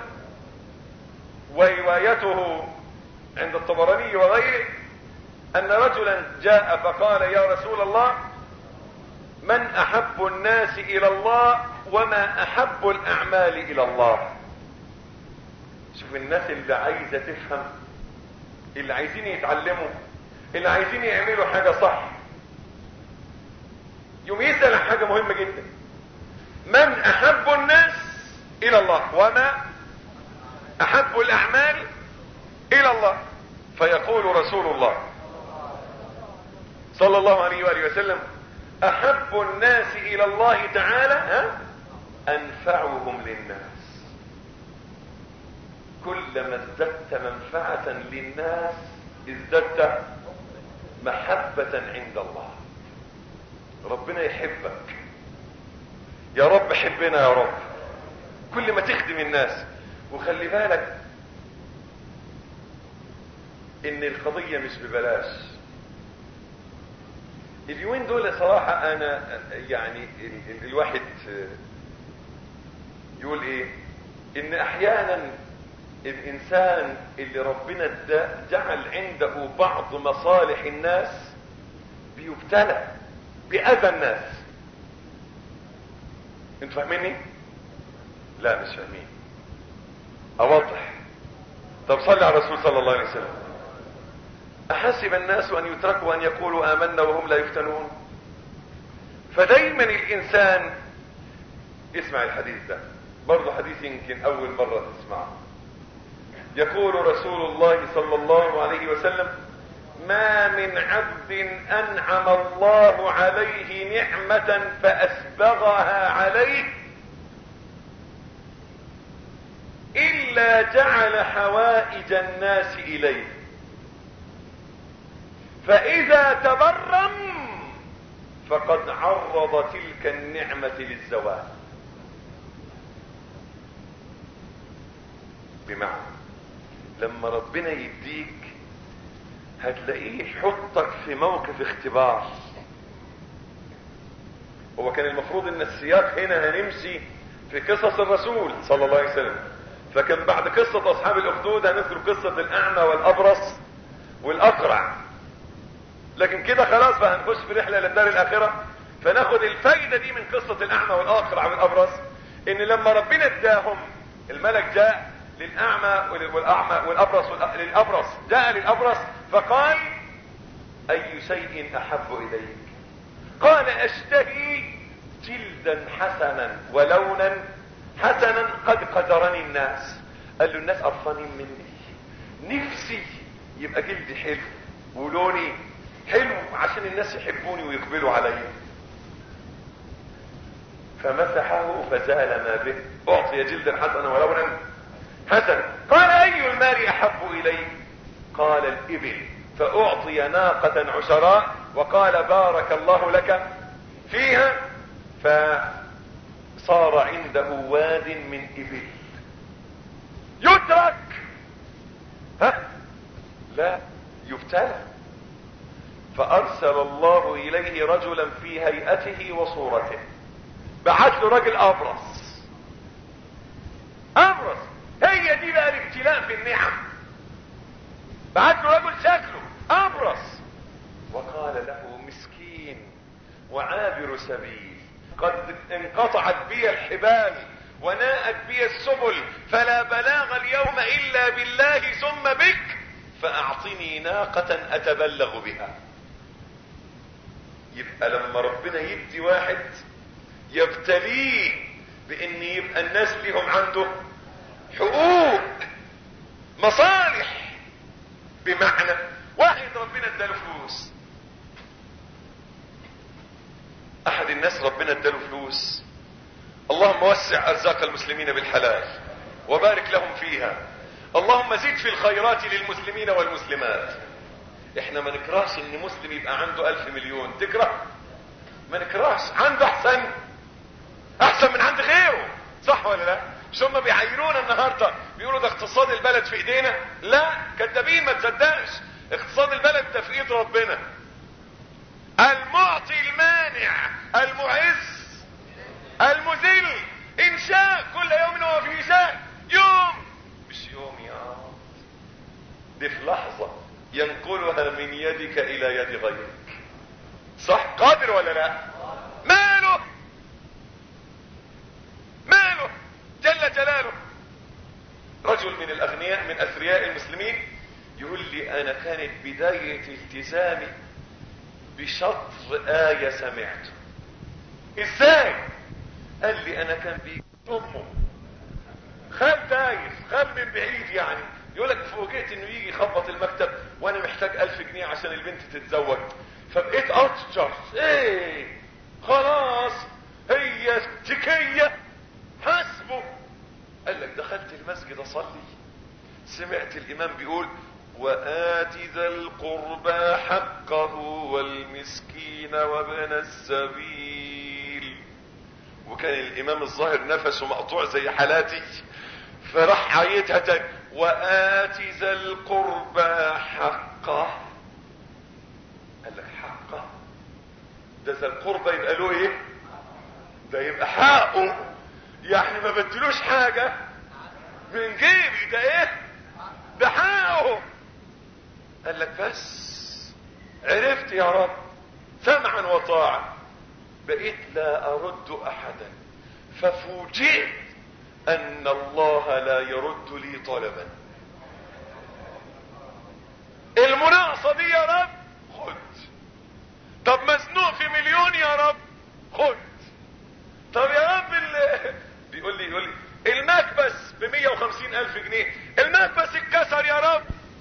وروايته عند الطبراني وغيره، ان رجلا جاء فقال يا رسول الله من احب الناس الى الله وما احب الاعمال الى الله. شوف الناس اللي عايزة تفهم، اللي عايزين يتعلموا، اللي عايزين يعملوا حاجة صح، يوم يسأل عن حاجة مهمة جدا: من احب الناس الى الله وما احب الاعمال الى الله. فيقول رسول الله صلى الله عليه وآله وسلم: احب الناس الى الله تعالى انفعهم للناس. كلما ازددت منفعة للناس ازددت محبة عند الله. ربنا يحبك يا رب، حبنا يا رب. كل ما تخدم الناس، وخلي بالك ان القضية مش ببلاش. اليومين دول صراحة انا يعني الواحد يقول ايه، ان احيانا الانسان اللي ربنا جعل عنده بعض مصالح الناس بيبتلى باذى الناس. انتوا فاهميني؟ لا مش فاهمين. اوضح. طب صلي على الرسول صلى الله عليه وسلم: احسب الناس ان يتركوا ان يقولوا امنا وهم لا يفتنون. فدايما الانسان، اسمع الحديث ده برضه حديث يمكن اول مرة تسمعه. يقول رسول الله صلى الله عليه وسلم: ما من عبد انعم الله عليه نعمة فاسبغها عليه الا جعل حوائج الناس اليه، فاذا تبرم فقد عرض تلك النعمة للزوال. بمعنى لما ربنا يديك هتلاقيه يحطك في موقف اختبار. هو كان المفروض ان السياق هنا هنمشي في قصص الرسول صلى الله عليه وسلم، فكان بعد قصة اصحاب الاخدود هنذكر قصة الاعمى والابرص والاقرع. لكن كده خلاص بقى هنخش في رحلة للدار الاخرة، فناخد الفايدة دي من قصة الاعمى والاقرع والابرص، ان لما ربنا اداهم، الملك جاء للأعمى والأبرص للأبرص، جاء للأبرص فقال: أي شيء أحب إليك؟ قال: أشتهي جلدا حسنا ولونا حسنا قد قدرني الناس. قال له: الناس قرفانين مني، نفسي يبقى جلدي حلو ولوني حلو عشان الناس يحبوني ويقبلوا علي. فمسحه فزال ما به، أعطي جلدا حسنا ولونا حسن. قال: أي المال أحب إليك؟ قال: الإبل. فأعطي ناقة عشراء وقال: بارك الله لك فيها. فصار عنده واد من إبل. يترك؟ لا، يبتلى. فأرسل الله إليه رجلا في هيئته وصورته، بعث له رجل أبرص. هي دي بقى الابتلاء في النعم. بعت له رجل شكله ابرص وقال له: مسكين وعابر سبيل، قد انقطعت بي الحبال وناءت بي السبل فلا بلاغ اليوم الا بالله ثم بك فاعطني ناقة اتبلغ بها. يبقى لما ربنا يدي واحد يبتليه بان يبقى الناس ليهم عنده حقوق مصالح. بمعنى واحد ربنا اداله فلوس، احد الناس ربنا اداله فلوس، اللهم وسع ارزاق المسلمين بالحلال وبارك لهم فيها، اللهم زد في الخيرات للمسلمين والمسلمات. احنا ما نكرهش ان مسلم يبقى عنده 1000 مليون، تكره؟ ما نكرهش، عنده احسن من عند غيره، صح ولا لا؟ مش هم بيعايرونا النهارده بيقولوا ده اقتصاد البلد في ايدينا؟ لا، كدابين، ما تصدقش. اقتصاد البلد ده في ايد ربنا، المعطي المانع المعز المذل، ان شاء كل يوم هو في شاء. يوم مش يوم يا رب، دي في لحظة ينقلها من يدك الى يد غيرك، صح؟ قادر ولا لا؟ ماله جل جلاله. رجل من الاغنياء من اثرياء المسلمين يقول لي انا كانت بداية التزامي بشطر آية سمعته. ازاي؟ قال لي انا كان بيجي امه خال دايس، خال من بعيد يعني، يقولك فوجئت انه يجي يخبط المكتب وانا محتاج 1000 جنيه عشان البنت تتزوج، فبقيت اتشر ايه خلاص هي تكية حسبه. قال لك دخلت المسجد اصلي، سمعت الامام بيقول وآت ذا القربى حقه والمسكين وابن السبيل، وكان الامام الظاهر نفسه مقطوع زي حالاتي، فراح عيتها تاني وآت ذا القربى حقه. قال لك حقه ده ذا القربى يبقى له ايه؟ ده يبقى حقه، يعني ما بدلوش حاجة من جيبي، ده ايه؟ ده حقه. قال لك بس عرفت يا رب سمعا وطاعة، بقيت لا ارد احدا، ففوجئت ان الله لا يرد لي طلبا. المناقصة دي يا رب خد، طب مزنوق في مليون يا رب خد، طب يا رب بيقول لي المكبس ب150,000 جنيه، المكبس اتكسر يا رب.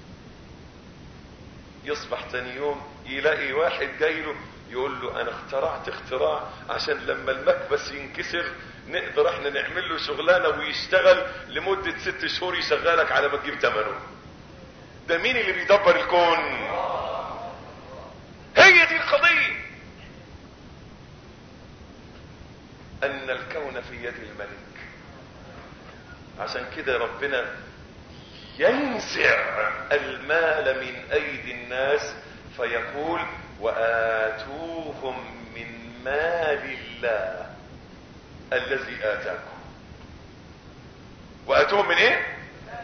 يصبح تاني يوم يلاقي واحد جاي له يقول له انا اخترعت اختراع عشان لما المكبس ينكسر نقدر احنا نعمل له شغلانه ويشتغل لمده 6 شهور يشغلك على ما تجيب ثمنه. ده مين اللي بيدبر الكون؟ هي دي القضيه، ان الكون في يد الملك. عشان كده ربنا ينزع المال من ايدي الناس فيقول وآتوهم من مال الله الذي آتاكم. وآتوهم من ايه؟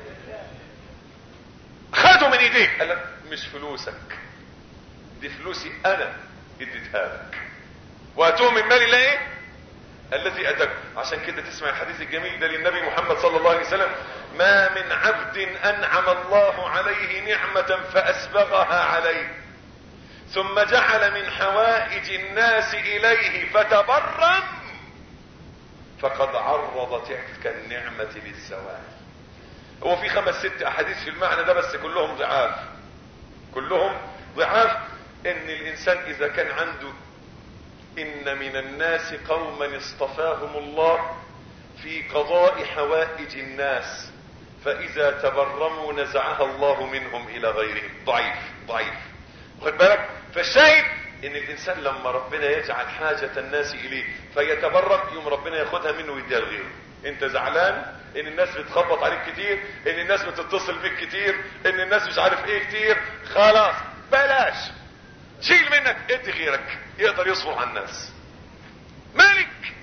خدوا من ايديك، قال لك مش فلوسك دي، فلوسي انا اديتها لك. وآتوهم من مال الله ايه؟ الذي اتاكم. عشان كده تسمع الحديث الجميل ده للنبي محمد صلى الله عليه وسلم: ما من عبد انعم الله عليه نعمة فاسبغها عليه ثم جعل من حوائج الناس اليه فتبرم فقد عرض تلك النعمة للزوال. هو في 5-6 احاديث في المعنى ده، بس كلهم ضعاف، كلهم ضعاف. ان الانسان اذا كان عنده ان من الناس قوما اصطفاهم الله في قضاء حوائج الناس فاذا تبرموا نزعها الله منهم الى غيرهم، ضعيف. خد بالك. فالشاهد ان الانسان لما ربنا يجعل حاجة الناس اليه فيتبرم، يوم ربنا ياخدها منه ويديها لغيره. انت زعلان ان الناس بتخبط عليك كتير، ان الناس بتتصل بيك كتير، ان الناس مش عارف ايه كتير، خلاص بلاش، شيل منك ادي غيرك يقدر يصبر على الناس. مالك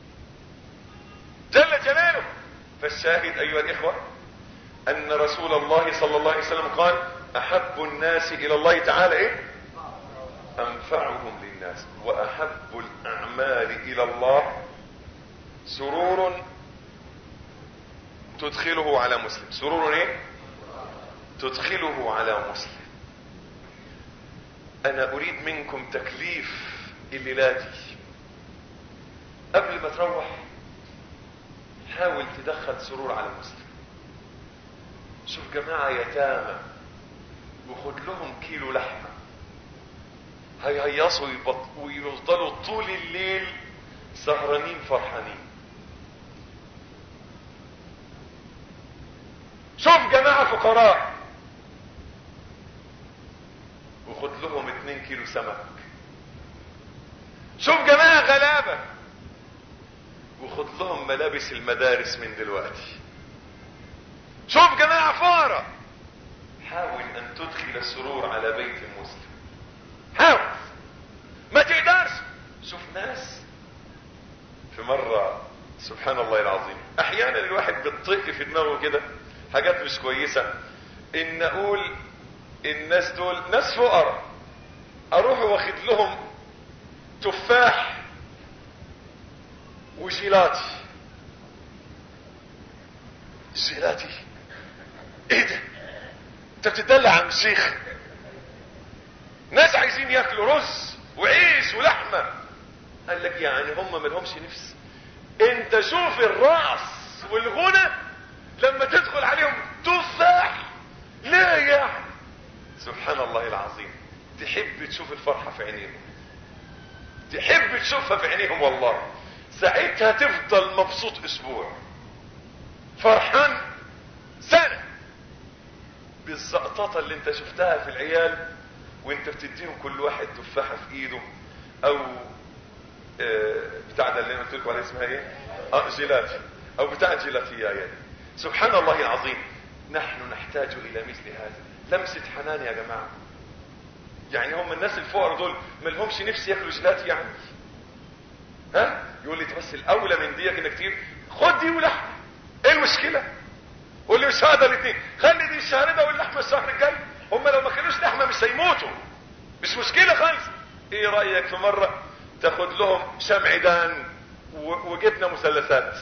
جل جلاله. فالشاهد ايها الاخوة ان رسول الله صلى الله عليه وسلم قال: احب الناس الى الله تعالى ايه؟ انفعهم للناس. واحب الاعمال الى الله سرور تدخله على مسلم. سرور ايه؟ تدخله على مسلم. انا اريد منكم تكليف الليلة دي، قبل ما تروح حاول تدخل سرور على مسلم. شوف جماعة يتامى وخد لهم كيلو لحمة، هيهيصوا ويفضلوا طول الليل سهرانين فرحانين. شوف جماعة فقراء وخد لهم 2 كيلو سمك. شوف جماعة غلابة وخد لهم ملابس المدارس من دلوقتي. شوف جماعة فقراء، حاول ان تدخل السرور على بيت مسلم. حاول، ما تقدرش. شوف ناس في مرة سبحان الله العظيم، احيانا الواحد بتطيق في دماغه كده حاجات مش كويسة، ان اقول الناس دول ناس فقراء، اروح واخد لهم تفاح وجيلاتي. جيلاتي ايه ده؟ انت بتدلع عن الشيخ؟ ناس عايزين ياكلوا رز وعيش ولحمة. قال لك يعني هم ملهمش نفس؟ انت شوف الرأس والغنى لما تدخل عليهم تفاح، لا يعني سبحان الله العظيم. تحب تشوف الفرحة في عينيهم، تحب تشوفها في عينيهم والله. ساعتها تفضل مبسوط اسبوع، فرحان سنة بالزقططة اللي انت شفتها في العيال وانت بتديهم كل واحد تفاحة في ايده، او بتاع ده اللي انا قلت لكم عليه اسمها ايه؟ جيلاتي، او بتاع جيلاتية. سبحان الله العظيم. نحن نحتاج الى مثل هذا، لمسة حنان يا جماعة. يعني هم الناس الفقراء دول ملهمش نفس ياكلوا جيلاتي يعني؟ ها؟ يقول لي بس الاولى من ديك انك كتير خد دي ولحمة، ايه المشكلة؟ قول لي مش هذا الاثنين، خلي دي الشهر ده واللحمة الشهر الجاي. هم لو ما كانوش لحمة مش هيموتوا، مش مشكلة خالص. ايه رأيك في مرة تاخد لهم شمعدان وجبنة مثلثات؟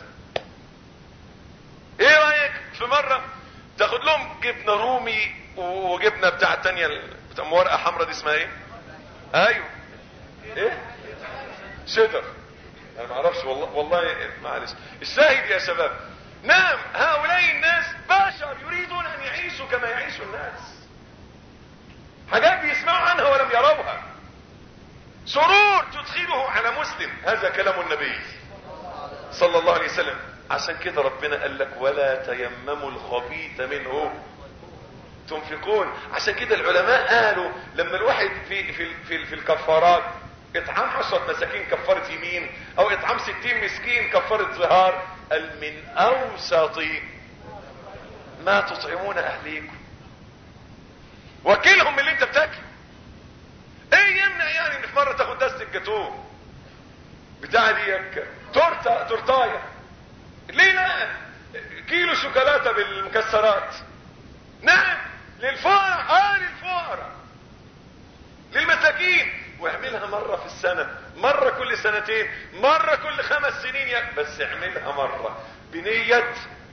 ايه رأيك في مرة تاخد لهم جبنة رومي وجبنة بتاع التانية بتاع ورقة حمراء دي اسمها ايه؟ ايوه ايه؟ شيدر. انا ما اعرفش والله معلش. الشاهد يا شباب، نعم هؤلاء الناس بشر يريدون ان يعيشوا كما يعيش الناس، حاجات بيسمعوا عنها ولم يروها. سرور تدخله على مسلم، هذا كلام النبي صلى الله عليه وسلم. عشان كده ربنا قال لك ولا تيمموا الخبيث منه تنفقون. عشان كده العلماء قالوا لما الواحد في الكفارات اطعام 10 مساكين كفارة يمين، او اطعام 60 مسكين كفارة ظهار، قال من اوسط ما تطعمون اهليكم، وكلهم من اللي انت بتاكله. ايه يمنع يعني ان في مرة تاخد دست الجاتوه بتاع ديك تورتايه؟ ليه لا؟ كيلو شوكولاتة بالمكسرات. نعم للفقراء، للفقراء، للمساكين. واعملها مرة في السنة، مرة كل سنتين، مرة كل 5 سنين بس اعملها مرة بنية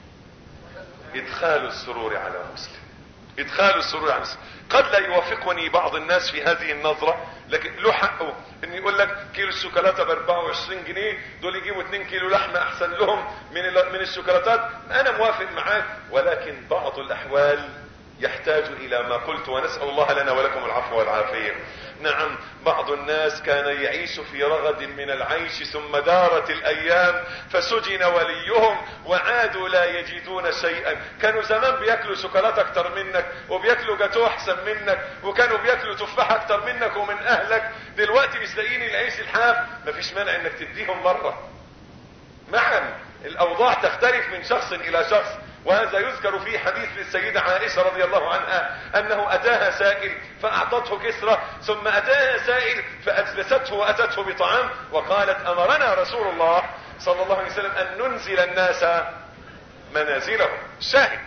ادخال السرور على مسلم، ادخال السرور على مسلم. قد لا يوافقني بعض الناس في هذه النظرة، لكن له حقه ان يقول لك كيلو الشوكولاتة ب24 جنيه، دول يجيبوا 2 كيلو لحمة احسن لهم من الشوكولاتات. انا موافق معاك، ولكن بعض الاحوال يحتاج الى ما قلت، ونسأل الله لنا ولكم العفو والعافية. نعم بعض الناس كان يعيش في رغد من العيش، ثم دارت الايام فسجن وليهم وعادوا لا يجدون شيئا. كانوا زمان بياكلوا شوكولاتة اكتر منك، وبياكلوا جاتوه احسن منك، وكانوا بياكلوا تفاح اكتر منك ومن اهلك. دلوقتي مش لاقيين العيش الحاف، مفيش مانع انك تديهم مرة. نعم الاوضاع تختلف من شخص الى شخص، وهذا يذكر في حديث للسيدة عائشة رضي الله عنها انه اتاها سائل فاعطته كسرة، ثم اتاها سائل فاجلسته واتته بطعام، وقالت امرنا رسول الله صلى الله عليه وسلم ان ننزل الناس منازلهم. شاهد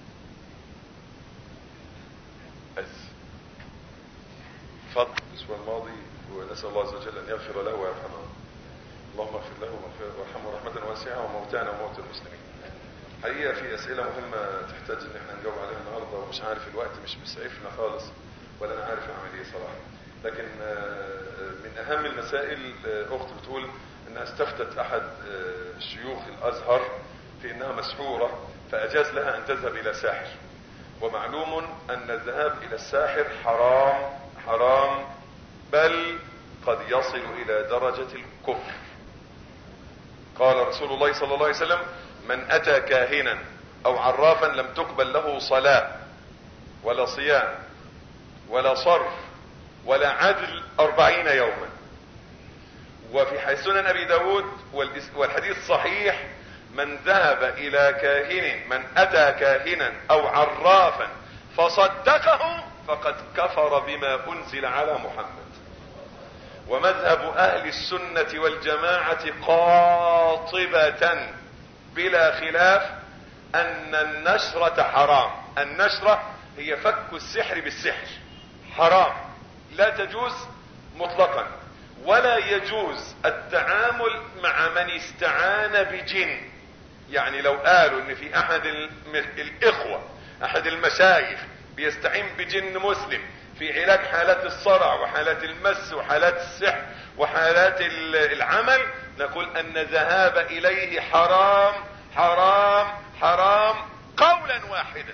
فضل الاسبوع الماضي، ونسأل الله عز وجل ان يغفر له ويرحمه. اللهم اغفر له وارحمه رحمة واسعة، وموتانا وموتى المسلمين. حقيقة في اسئلة مهمة تحتاج ان احنا نجاوب عليها النهاردة، ومش عارف الوقت مش مسعفنا خالص، ولا انا عارف اعمل ايه صراحة. لكن من اهم المسائل، اخت بتقول انها استفتت احد شيوخ الازهر في انها مسحورة، فاجاز لها ان تذهب الى ساحر. ومعلوم ان الذهاب الى الساحر حرام، بل قد يصل الى درجة الكفر. قال رسول الله صلى الله عليه وسلم: من اتى كاهنا او عرافا لم تقبل له صلاة ولا صيام ولا صرف ولا عدل 40 يوما. وفي سنن ابي داود والحديث صحيح: من ذهب الى كاهن، من اتى كاهنا او عرافا فصدقه فقد كفر بما انزل على محمد. ومذهب اهل السنة والجماعة قاطبة بلا خلاف ان النشرة حرام. النشرة هي فك السحر بالسحر، حرام، لا تجوز مطلقا. ولا يجوز التعامل مع من استعان بجن. يعني لو قالوا ان في احد الاخوة، احد المشايخ بيستعين بجن مسلم في علاج حالات الصرع وحالات المس وحالات السحر وحالات العمل، نقول ان الذهاب اليه حرام حرام حرام قولا واحدا.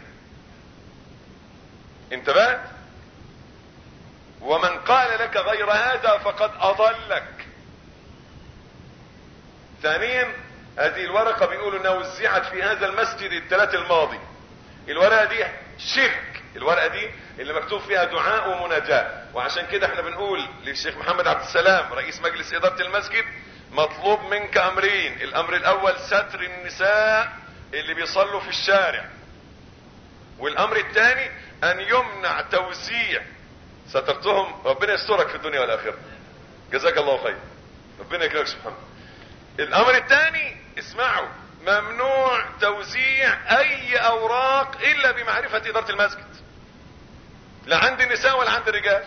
انتبهت؟ ومن قال لك غير هذا فقد اضلك. ثانيا، هذه الورقة بيقولوا انها وزعت في هذا المسجد الثلاث الماضي. الورقة دي شرك، الورقة دي اللي مكتوب فيها دعاء ومناجاة. وعشان كده احنا بنقول للشيخ محمد عبد السلام رئيس مجلس ادارة المسجد: مطلوب منك امرين. الامر الاول ستر النساء اللي بيصلوا في الشارع، والامر الثاني ان يمنع توزيع. سترتهم، ربنا يسترك في الدنيا والاخرة، جزاك الله خير، ربنا يكرمك سبحانه. الامر الثاني، اسمعوا: ممنوع توزيع اي اوراق الا بمعرفة ادارة المسجد، لا عند النساء ولا عند الرجال.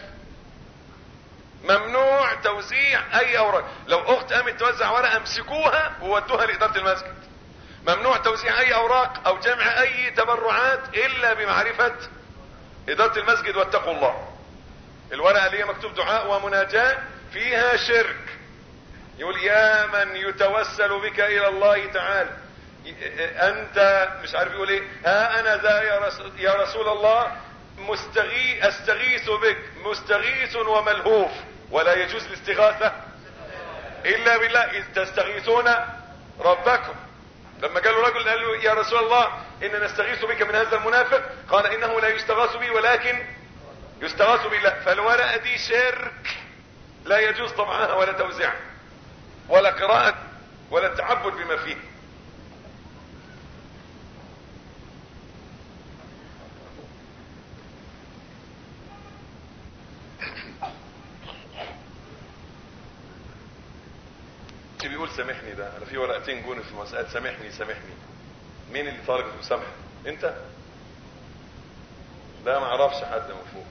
ممنوع توزيع اي اوراق. لو اخت قامت توزع ورقة امسكوها وودوها لادارة المسجد. ممنوع توزيع اي اوراق او جمع اي تبرعات الا بمعرفة ادارة المسجد، واتقوا الله. الورقة اللي هي مكتوب دعاء ومناجاة فيها شرك. يقول: يا من يتوسل بك الى الله تعالى، انت مش عارف يقول ايه، ها انا ذا يا رسول الله استغيث بك مستغيث وملهوف. ولا يجوز الاستغاثة الا بالله. اذ تستغيثون ربكم. لما قالوا رجل قال له: يا رسول الله اننا نستغيث بك من هذا المنافق، قال: انه لا يستغاث بي ولكن يستغاث بالله. فالورقة دي شرك، لا يجوز طبعها ولا توزيعها ولا قراءة ولا التعبد بما فيه. بيقول سامحني، ده انا في ورقتين جون في مسألة سامحني سامحني. مين اللي طالب المسامحة؟ انت؟ لا ما اعرفش حد من فوق.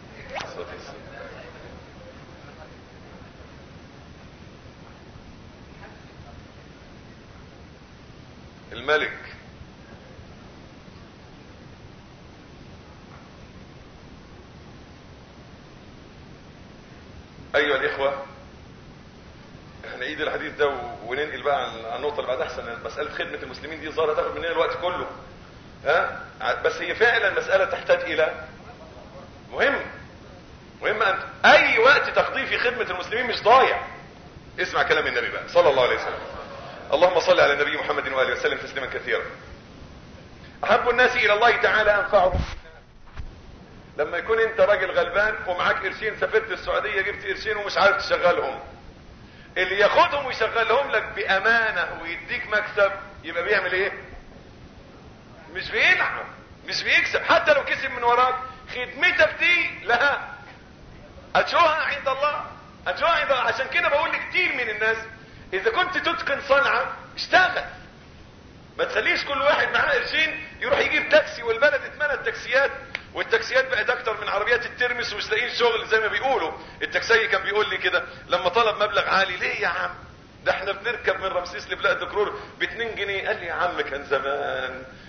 الملك. ايها الاخوة، نعيد الحديث ده وننقل بقى على النقطة اللي بعدها احسن. مسألة خدمة المسلمين دي ظاهرة تاخد مننا الوقت كله، بس هي فعلا مسألة تحتاج الى مهم انت اي وقت تقضيه في خدمة المسلمين مش ضايع. اسمع كلام النبي بقى صلى الله عليه وسلم. اللهم صل على النبي محمد وآله وسلم تسليما كثيرا. احب الناس الى الله تعالى انفعهم. لما يكون انت راجل غلبان ومعاك قرشين، سافرت السعودية جبت قرشين ومش عارف تشغلهم، اللي ياخدهم ويشغلهم لك بامانة ويديك مكسب يبقى بيعمل ايه؟ مش بيلعب، مش بيكسب. حتى لو كسب من وراك، خدمتك دي لها اجرها عند الله، اجرها عند الله. عشان كده بقول لكتير من الناس: اذا كنت تتقن صنعة اشتغل، ما تخليش كل واحد معاه قرشين يروح يجيب تاكسي، والبلد اتملت تاكسيات، والتاكسيات بقت اكتر من عربيات الترمس ومش لاقيين شغل زي ما بيقولوا. التاكسي كان بيقول لي كده لما طلب مبلغ عالي: ليه يا عم؟ ده احنا بنركب من رمسيس لبلاد دكرور ب2 جنيه. قال لي: يا عم كان زمان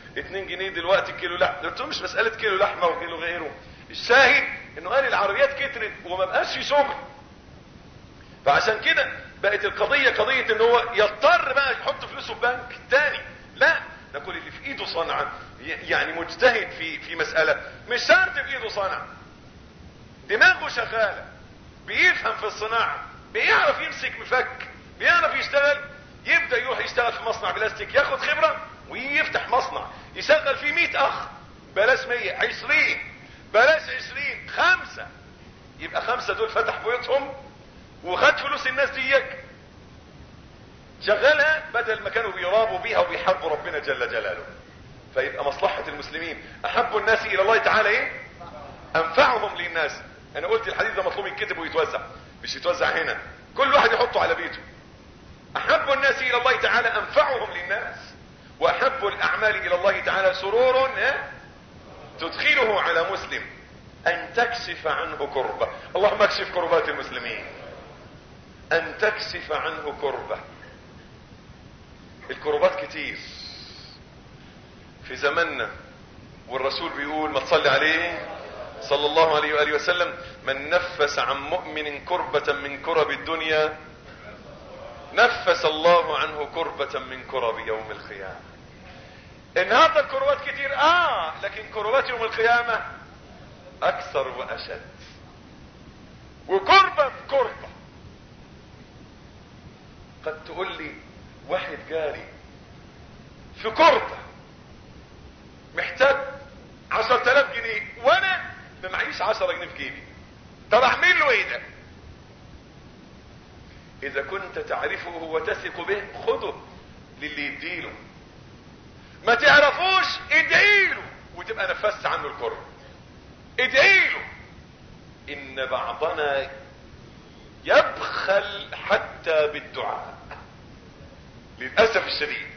2 جنيه دلوقتي كيلو لحمه. قلت له مش مساله كيلو لحمه وكيلو غيره، الشاهد انه قال العربيات كترت وما بقاش في شغل. فعشان كده بقت القضيه قضيه ان هو يضطر بقى يحط فلوسه في بنك تاني. لا، نقول اللي في ايده صنعه، يعني مجتهد في مساله، مش شرط في ايده صنعه، دماغه شغاله، بيفهم في الصناعه، بيعرف يمسك مفك، بيعرف يشتغل، يبدا يروح يشتغل في مصنع بلاستيك، ياخد خبره ويفتح مصنع يشغل فيه 100 اخ، بلاش 100، 20، بلاش 20، 5، يبقى 5 دول فتح بيوتهم وخد فلوس الناس ديك شغلها، بدل ما كانوا بيرابوا بيها وبيحاربوا ربنا جل جلاله. فيبقى مصلحة المسلمين احب الناس الى الله تعالى ايه؟ انفعهم للناس. انا قلت الحديث ده مطلوب يتكتب ويتوزع، مش يتوزع هنا، كل واحد يحطه على بيته. احب الناس الى الله تعالى انفعهم للناس، واحب الاعمال الى الله تعالى سرور تدخله على مسلم ان تكشف عنه كربة. اللهم اكشف كربات المسلمين. ان تكشف عنه كربة. الكربات كتير في زماننا، والرسول بيقول ما تصلي عليه صلى الله عليه وآله وسلم: من نفس عن مؤمن كربة من كرب الدنيا نفس الله عنه كربة من كرب يوم القيامة. النهارده الكربات كتير لكن كربات يوم القيامة اكثر واشد، وكربة بكربة. قد تقول لي واحد جاري في كربة محتاج 10,000 جنيه وانا ما معيش 10 جنيه في جيبي، طب اعمل له ايه ده؟ اذا كنت تعرفه وتثق به خده للي يديله، ما تعرفوش ادعيله وتبقى نفست عنه الكرب. ادعيله. ان بعضنا يبخل حتى بالدعاء للأسف الشديد.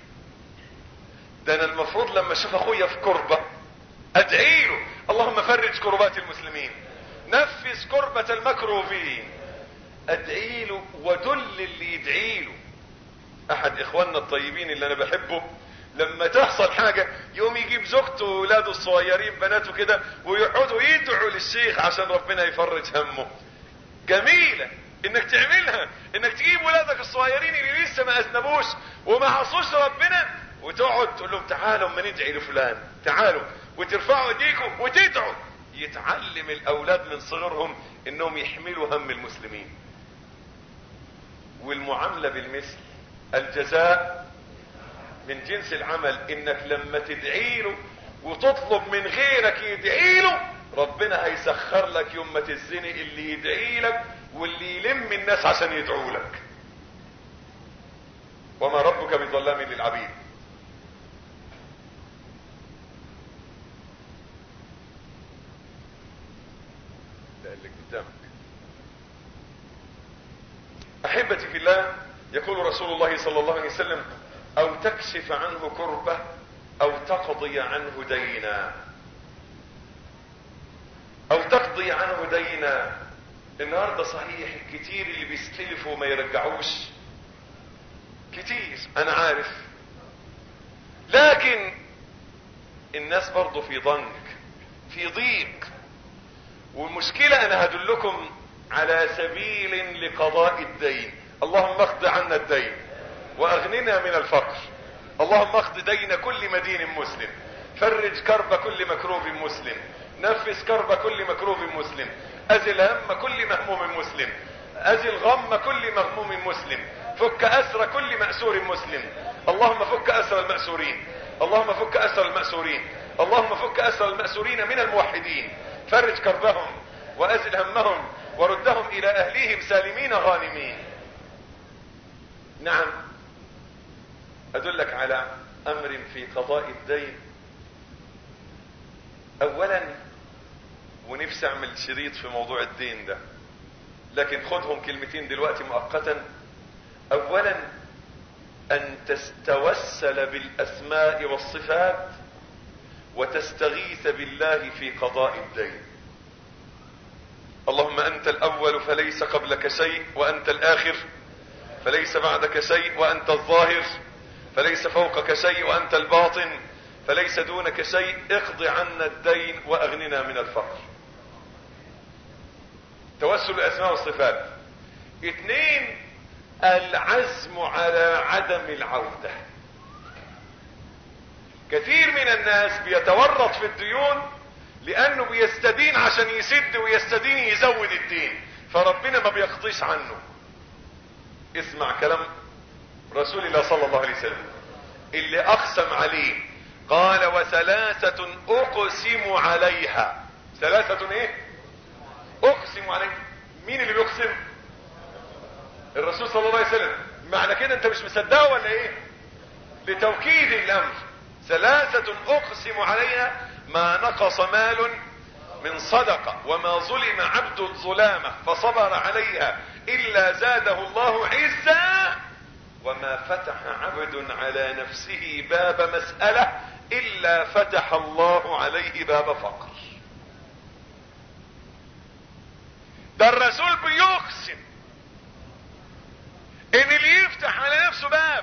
ده انا المفروض لما اشوف اخويا في كربة ادعيله: اللهم فرج كربات المسلمين، نفس كربة المكروبين. ادعيله ودل اللي يدعيله. احد اخواننا الطيبين اللي انا بحبه لما تحصل حاجة يوم يجيب زوجته وولاده الصغيرين بناته كده ويقعدوا يدعوا للشيخ عشان ربنا يفرج همه. جميلة انك تعملها، انك تجيب ولادك الصغيرين اللي لسه ما اذنبوش وما عصوش ربنا وتقعد تقول لهم تعالوا اما ندعي لفلان، تعالوا، وترفعوا ايديكم وتدعوا. يتعلم الاولاد من صغرهم انهم يحملوا هم المسلمين. والمعاملة بالمثل، الجزاء من جنس العمل. انك لما تدعي له وتطلب من غيرك يدعي له، ربنا هيسخر لك يوم ما تزنق اللي يدعي لك واللي يلم الناس عشان يدعوا لك. وما ربك بظلام للعبيد. ده اللي قدامك. احبتي في الله، يقول رسول الله صلى الله عليه وسلم: او تكشف عنه كربة او تقضي عنه دينا. او تقضي عنه دينا. النهارده صحيح كتير اللي بيستلفوا وما يرجعوش، كتير انا عارف، لكن الناس برضو في ضنك، في ضيق. والمشكلة انا هدلكم على سبيل لقضاء الدين. اللهم اقض عنا الدين واغننا من الفقر. اللهم اقض دين كل مدين مسلم، فرج كرب كل مكروب مسلم، نفس كرب كل مكروب مسلم، ازل هم كل مهموم مسلم، ازل غم كل مغموم مسلم، فك اسر كل مأسور مسلم. اللهم فك اسر المأسورين، اللهم فك اسر المأسورين، اللهم فك اسر المأسورين من الموحدين، فرج كربهم وازل همهم وردهم الى اهليهم سالمين غانمين. نعم، ادلك على امر في قضاء الدين. اولا، ونفسي اعمل شريط في موضوع الدين ده، لكن خدهم كلمتين دلوقتي مؤقتا. اولا، ان تتوسل بالاسماء والصفات وتستغيث بالله في قضاء الدين. اللهم انت الاول فليس قبلك شيء، وانت الاخر فليس بعدك شيء، وانت الظاهر فليس فوقك شيء، وانت الباطن فليس دونك شيء، اقض عنا الدين واغننا من الفقر. توسل الاسماء والصفات. 2 العزم على عدم العودة. كثير من الناس بيتورط في الديون لانه بيستدين عشان يسد ويستدين يزود الدين، فربنا ما بيقضيش عنه. اسمع كلام رسول الله صلى الله عليه وسلم اللي اقسم عليه، قال وثلاثة اقسم عليها. 3 ايه؟ اقسم عليها. مين اللي بيقسم؟ الرسول صلى الله عليه وسلم. معنى كده انت مش مصدقه ولا ايه؟ لتوكيد الامر. 3 اقسم عليها ما نقص مال من صدقة وما ظلم عبد ظلامة فصبر عليها الا زاده الله عزا وما فتح عبد على نفسه باب مسألة الا فتح الله عليه باب فقر. ده الرسول بيقسم ان اللي يفتح على نفسه باب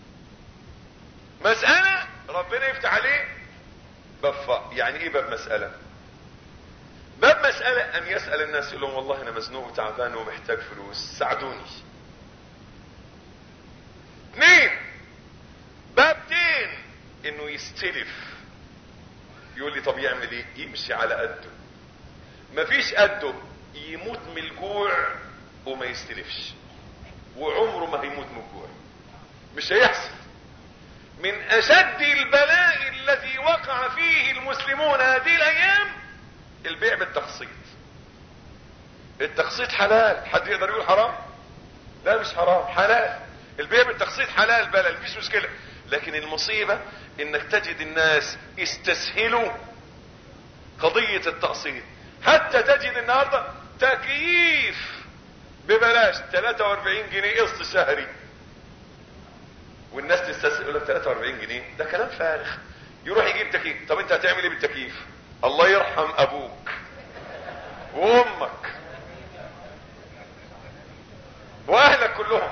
مسألة ربنا يفتح عليه باب فقر. يعني ايه باب مسألة؟ باب مسألة ان يسأل الناس يقول لهم والله انا مزنوق وتعبان ومحتاج فلوس ساعدوني. 2 باب دين انه يستلف. يقول لي طب يعمل ايه؟ يمشي على قده، مفيش قده يموت من الجوع وما يستلفش، وعمره ما هيموت من الجوع، مش هيحصل. من اشد البلاء الذي وقع فيه المسلمون هذه الايام البيع بالتقسيط. التقسيط حلال، حد يقدر يقول حرام؟ لا مش حرام، حلال. البيع بالتقسيط حلال بلد، مفيش مشكلة. لكن المصيبة انك تجد الناس استسهلوا قضية التقسيط، حتى تجد النهاردة تكييف ببلاش 43 جنيه قسط شهري، والناس تستسهل يقول لك 43 جنيه ده كلام فارغ. يروح يجيب تكييف. طب انت هتعمل ايه بالتكييف؟ الله يرحم ابوك وامك واهلك كلهم.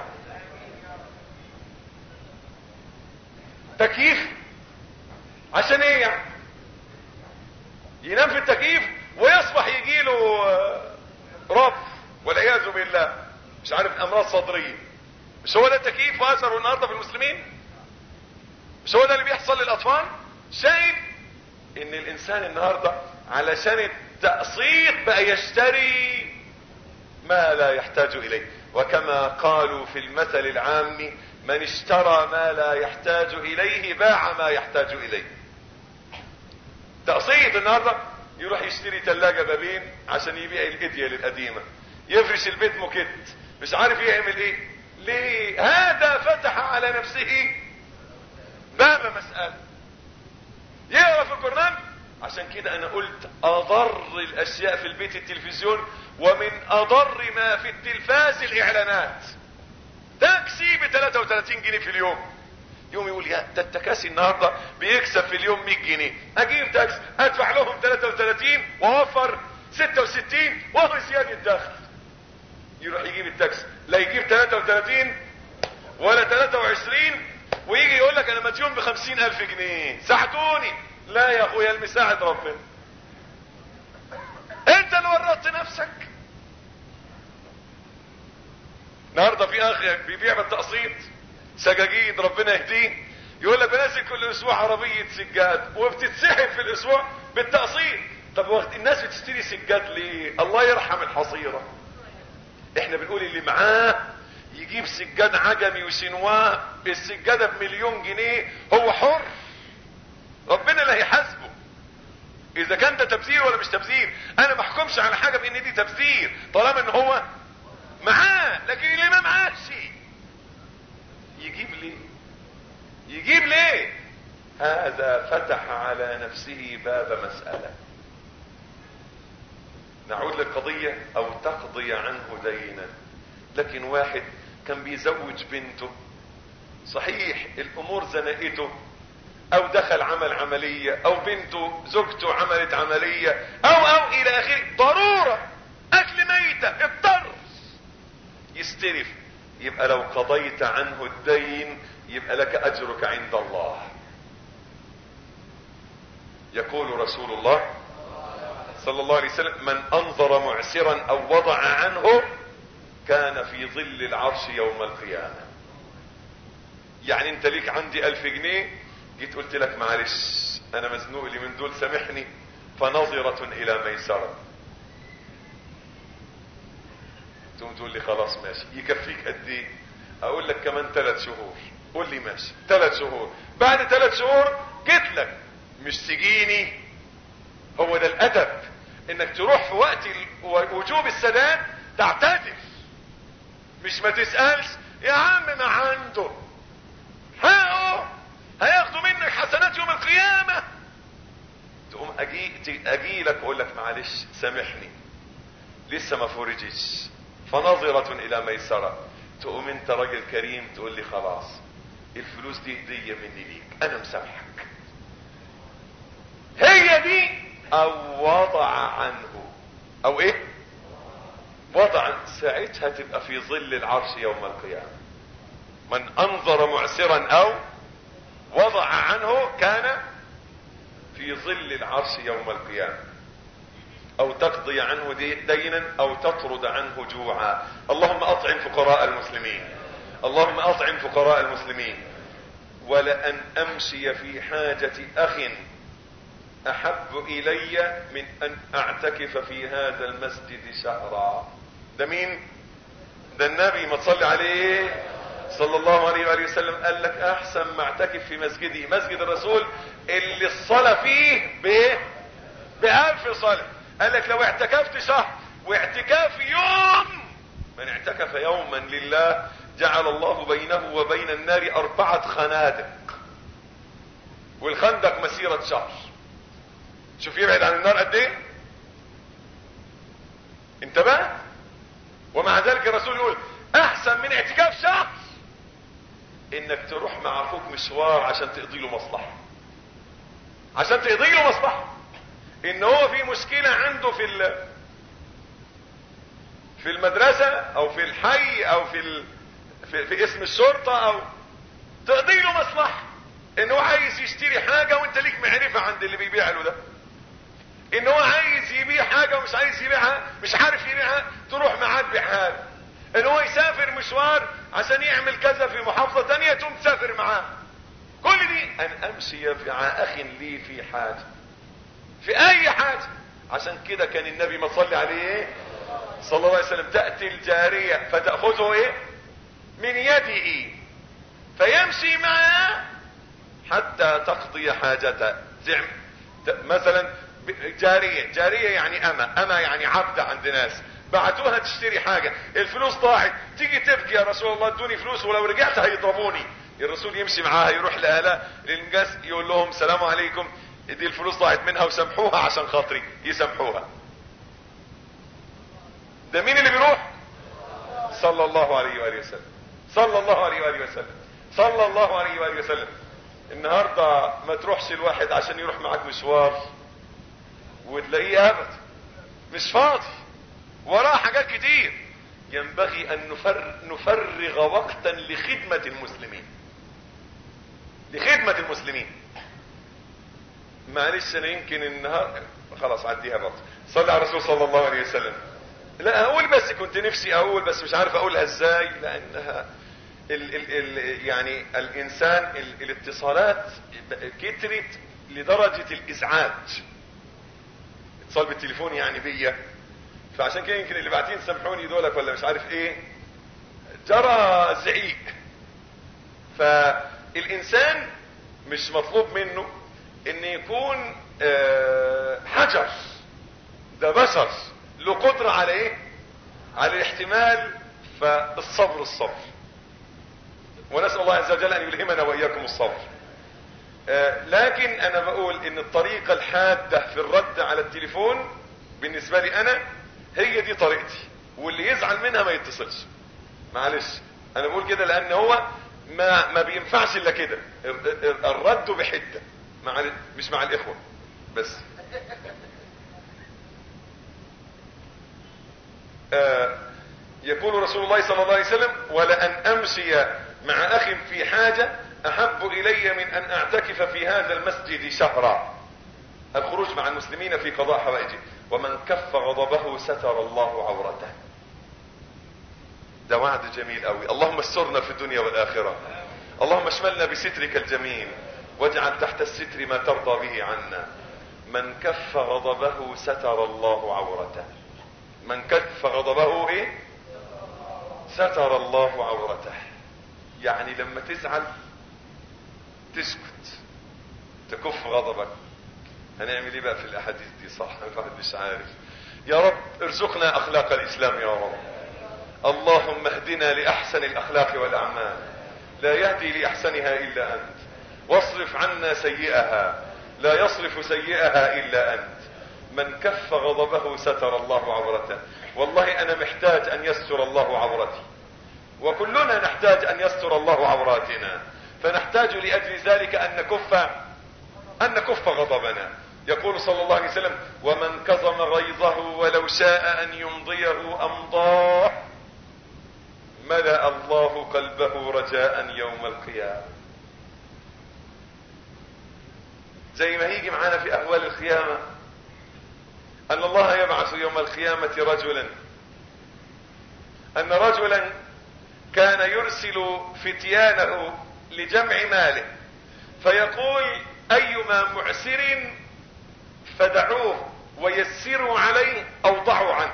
تكييف عشان ايه يعني؟ ينام في التكييف ويصبح يجيله رب والعياذ بالله، مش عارف امراض صدريه. مش هو ده التكييف واثره النهارده في المسلمين؟ مش هو ده اللي بيحصل للاطفال؟ شايف ان الانسان النهارده علشان التقسيط بقى يشتري ما لا يحتاج اليه، وكما قالوا في المثل العام من اشترى ما لا يحتاج اليه باع ما يحتاج اليه. تقسيط النهارده يروح يشتري ثلاجة بابين عشان يبيع الادية القديمة، يفرش البيت موكيت، مش عارف يعمل ايه. ليه؟ هذا فتح على نفسه باب مسألة. يقرأ في القرآن. عشان كده انا قلت اضر الاشياء في البيت التلفزيون، ومن اضر ما في التلفاز الاعلانات. تاكسي ب 33 جنيه في اليوم. يوم يقول يا ده التكاسي النهارده بيكسب في اليوم 100 جنيه، اجيب تاكسي ادفع لهم 33 واوفر 66 وهو زياده دخل. يروح يجيب التاكسي لا يجيب 33 ولا 23، ويجي يقول لك انا مديون ب 50,000 جنيه ساعدوني. لا يا اخويا المساعد ربنا، انت اللي ورطت نفسك. النهارده في اخ بيبيع بالتقسيط سجاجيد ربنا يهديه، يقول لك بنزل كل اسبوع عربيه سجاد وبتتسحب في الاسبوع بالتقسيط. طب وقت الناس بتشتري سجاد ليه؟ الله يرحم الحصيره. احنا بنقول اللي معاه يجيب سجاد عجمي وسنواه السجاده ب1,000,000 جنيه هو حر، ربنا لا يحاسبه اذا كان ده تبذير ولا مش تبذير. انا ما احكمش على حاجه بان دي تبذير طالما ان هو معاه، لكن اللي ما معاش يجيب ليه؟ يجيب ليه؟ هذا فتح على نفسه باب مسألة. نعود للقضية او تقضي عنه دينا. لكن واحد كان بيزوج بنته، صحيح الامور زنقته او دخل عمل عملية او بنته زوجته عملت عملية او الى اخره، ضرورة اكل ميتة اضطر يستلف، يبقى لو قضيت عنه الدين يبقى لك اجرك عند الله. يقول رسول الله صلى الله عليه وسلم: من انظر معسرا او وضع عنه كان في ظل العرش يوم القيامة. يعني انت ليك عندي 1000 جنيه، جيت قلت لك معلش انا مزنوق لي من دول سامحني، فنظرة الى ميسرة. تقوم تقول لي خلاص ماشي، يكفيك قد ايه؟ اقول لك كمان 3 شهور. قول لي ماشي 3 شهور. بعد 3 شهور جيت لك، مش تجيني. هو ده الادب، انك تروح في وقت وجوب السداد تعتذر، مش ما تسألش يا عم ما عنده حقه هياخدوا منك حسنات يوم القيامة. تقوم اجي لك واقول لك معلش سامحني لسه ما فرجش، فنظرة الى ميسرة. تقوم انت راجل كريم تقول لي خلاص الفلوس دي هدية مني ليك، انا مسامحك. هي دي او وضع عنه او ايه؟ وضع. ساعتها تبقى في ظل العرش يوم القيامة. من انظر معسرا او وضع عنه كان في ظل العرش يوم القيامة. او تقضي عنه دينا او تطرد عنه جوعا. اللهم اطعم فقراء المسلمين، اللهم اطعم فقراء المسلمين. ولأن امشي في حاجة اخ احب الي من ان اعتكف في هذا المسجد شهرا. ده مين؟ ده النبي، ما تصلي عليه صلى الله عليه وآله وسلم. قال لك احسن ما اعتكف في مسجدي، مسجد الرسول اللي الصلاة فيه ب1000 صلاة. قال لك لو اعتكفت شهر واعتكاف يوم، من اعتكف يوما لله جعل الله بينه وبين النار 4 خنادق، والخندق مسيرة شهر. شوف يبعد عن النار قد ايه. انتبه. ومع ذلك الرسول يقول احسن من اعتكاف شهر انك تروح مع اخوك مشوار عشان تقضي له مصلحة، عشان تقضي له مصلحة. ان هو في مشكلة عنده في المدرسة او في الحي او في اسم الشرطة، او تقضي له مصلحة. ان هو عايز يشتري حاجة وانت ليك معرفة عند اللي بيبيع له ده. ان هو عايز يبيع حاجة ومش عايز يبيعها، مش عارف يبيعها، تروح معاه تبيعها. ان هو يسافر مشوار عشان يعمل كذا في محافظة تانية، تقوم تسافر معاه. كل دي ان امشي مع اخ لي في حاجة، في اي حاجة. عشان كده كان النبي ما صلي عليه صلى الله عليه وسلم تأتي الجارية فتأخذه ايه من يده فيمشي معها حتى تقضي حاجتها. مثلا جارية يعني اما يعني عبد عند ناس، بعتوها تشتري حاجة، الفلوس ضاعت، تيجي تبكي يا رسول الله ادوني فلوس ولو رجعت هيضربوني. الرسول يمشي معاها، يروح لأهلها للناس يقول لهم السلام عليكم، دي الفلوس ضاعت منها وسامحوها عشان خاطري، يسامحوها. ده مين اللي بيروح؟ صلى الله عليه وآله وسلم، صلى الله عليه وآله وسلم، صلى الله عليه وآله وسلم. النهاردة ما تروحش الواحد عشان يروح معك مشوار وتلاقيه ابدا مش فاضي، وراه حاجات كتير. ينبغي ان نفرغ وقتا لخدمة المسلمين، لخدمة المسلمين. معلش انا يمكن النهار خلاص عديها برضه. صلى على الرسول صلى الله عليه وسلم. لا اقول بس كنت نفسي اقول بس مش عارف اقولها ازاي، لانها يعني الانسان الاتصالات كترت لدرجة الازعاج. اتصال بالتليفون يعني بيا، فعشان كده يمكن اللي بعتين سامحوني دولك ولا مش عارف ايه، جرى زعيق. فالانسان مش مطلوب منه ان يكون حجر، ده بشر له قدرة على ايه؟ على الاحتمال. فالصبر الصبر، ونسأل الله عز وجل ان يلهمنا واياكم الصبر. لكن انا بقول ان الطريقة الحادة في الرد على التليفون بالنسبة لي انا هي دي طريقتي، واللي يزعل منها ما يتصلش. معلش انا بقول كده لان هو ما بينفعش الا كده، الرد بحدة مش مع الاخوة بس. يقول رسول الله صلى الله عليه وسلم ولأن امشي مع اخ في حاجة احب الي من ان اعتكف في هذا المسجد شهرا. الخروج مع المسلمين في قضاء حوائجه. ومن كف غضبه ستر الله عورته. ده وعد جميل قوي. اللهم استرنا في الدنيا والآخرة. اللهم اشملنا بسترك الجميل واجعل تحت الستر ما ترضى به عنا. من كف غضبه ستر الله عورته. من كف غضبه ايه؟ ستر الله عورته. يعني لما تزعل تسكت، تكف غضبك. هنعمل ايه بقى في الاحاديث دي؟ صح الواحد مش عارف. يا رب ارزقنا اخلاق الاسلام يا رب. اللهم اهدنا لاحسن الاخلاق والاعمال، لا يهدي لاحسنها الا انت. واصرف عنا سيئها، لا يصرف سيئها الا انت. من كف غضبه ستر الله عورته. والله انا محتاج ان يستر الله عورتي، وكلنا نحتاج ان يستر الله عوراتنا، فنحتاج لاجل ذلك ان نكف غضبنا. يقول صلى الله عليه وسلم: ومن كظم غيظه ولو شاء ان يمضيه امضاه ملأ الله قلبه رجاء يوم القيامة. زي ما هيجي معانا في اهوال القيامة ان الله يبعث يوم القيامة رجلا كان يرسل فتيانه لجمع ماله، فيقول: ايما معسر فدعوه ويسروا عليه او ضعوا عنه.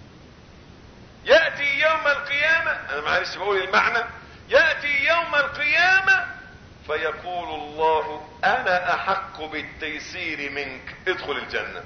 يأتي يوم القيامة، انا معلش بقول المعنى، يأتي يوم القيامة فيقول الله: انا احق بالتيسير منك، ادخل الجنة.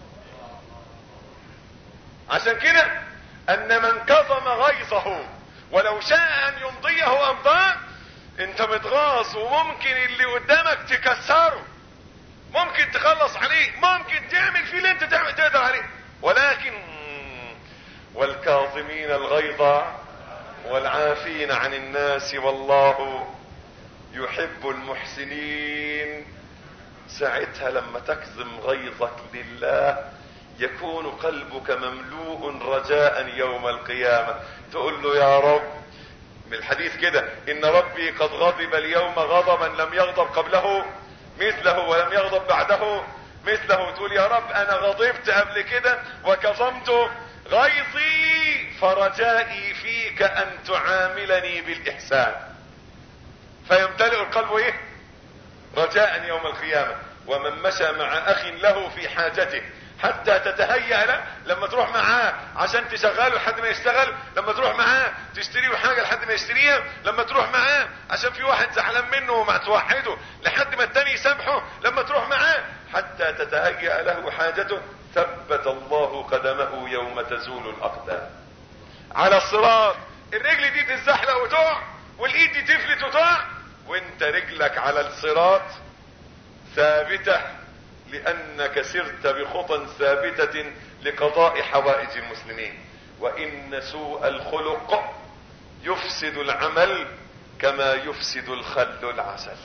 عشان كده ان من كظم غيظه ولو شاء ان يمضيه امضاه، انت متغاظ وممكن اللي قدامك تكسره، ممكن تخلص عليه، ممكن تعمل فيه اللي انت تقدر عليه، ولكن والكاظمين الغيظ والعافين عن الناس والله يحب المحسنين. ساعتها لما تكظم غيظك لله يكون قلبك مملوء رجاء يوم القيامة. تقول له: يا رب، من الحديث كده: ان ربي قد غضب اليوم غضبا لم يغضب قبله مثله ولم يغضب بعده مثله. تقول: يا رب، انا غضبت قبل كده وكظمت غيظي، فرجائي فيك ان تعاملني بالاحسان. فيمتلئ القلب ايه؟ رجاء يوم القيامة. ومن مشى مع اخ له في حاجته حتى تتهيأ له، لما تروح معاه عشان تشغله لحد ما يشتغل، لما تروح معاه تشتري له حاجة لحد ما يشتريها، لما تروح معاه عشان في واحد زعلان منه وما توحده لحد ما التاني يسامحه، لما تروح معاه حتى تتهيأ له حاجته، ثبت الله قدمه يوم تزول الأقدام. على الصراط الرجل دي تتزحلق وتقع، والايد دي تفلت وتقع، وانت رجلك على الصراط ثابتة، لأنك سرت بخطى ثابتة لقضاء حوائج المسلمين. وإن سوء الخلق يفسد العمل كما يفسد الخل العسل.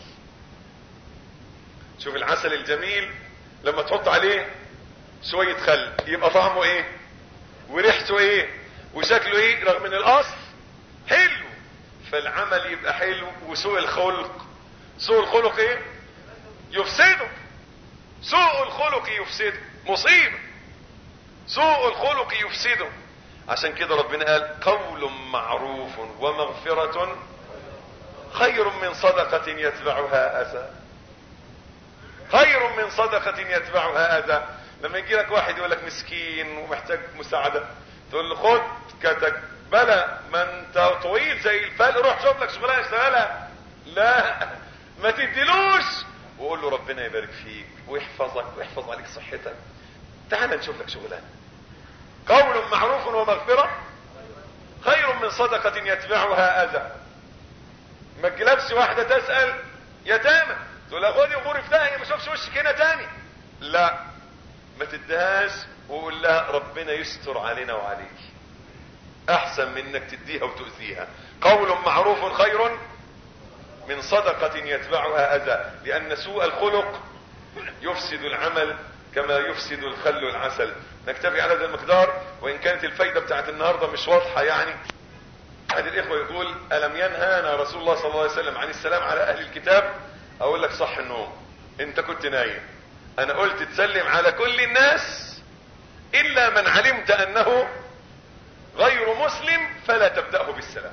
شوف العسل الجميل لما تحط عليه شوية خل يبقى طعمه ايه وريحته ايه وشكله ايه، رغم ان الاصل حلو. فالعمل يبقى حلو، وسوء الخلق ايه يفسده. سوء الخلق يفسده، مصيبة. سوء الخلق يفسده. عشان كده ربنا قال: قول معروف ومغفرة خير من صدقة يتبعها أذى. خير من صدقة يتبعها أذى. لما يجي لك واحد يقول لك مسكين ومحتاج مساعدة، تقول له: خد كتك، بلا ما انت طويل زي الفل، روح شوف لك شغلانة اشتغلها. لا، ما تديلوش، وقول له: ربنا يبارك فيك ويحفظك ويحفظ عليك صحتك، تعال نشوف لك شغلانه. قول معروف ومغفرة خير من صدقة يتبعها اذى. ما تجيلكش واحدة تسأل يتامى تقول لها: خدي وغوري في داهية ما اشوفش وشك هنا تاني. لا، ما تديهاش وقول لها: ربنا يستر علينا وعليك، احسن من انك تديها وتؤذيها. قول معروف خير من صدقة يتبعها اذى، لان سوء الخلق يفسد العمل كما يفسد الخل العسل. نكتفي على هذا المقدار، وان كانت الفايدة بتاعت النهاردة مش واضحة. يعني احد الاخوة يقول: الم ينهانا رسول الله صلى الله عليه وسلم عن السلام على اهل الكتاب؟ اقول لك: صح النوم، انت كنت نايم. انا قلت تسلم على كل الناس الا من علمت انه غير مسلم فلا تبدأه بالسلام.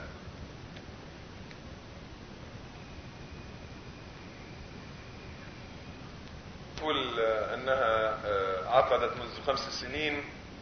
تقول انها عقدت منذ 5 سنين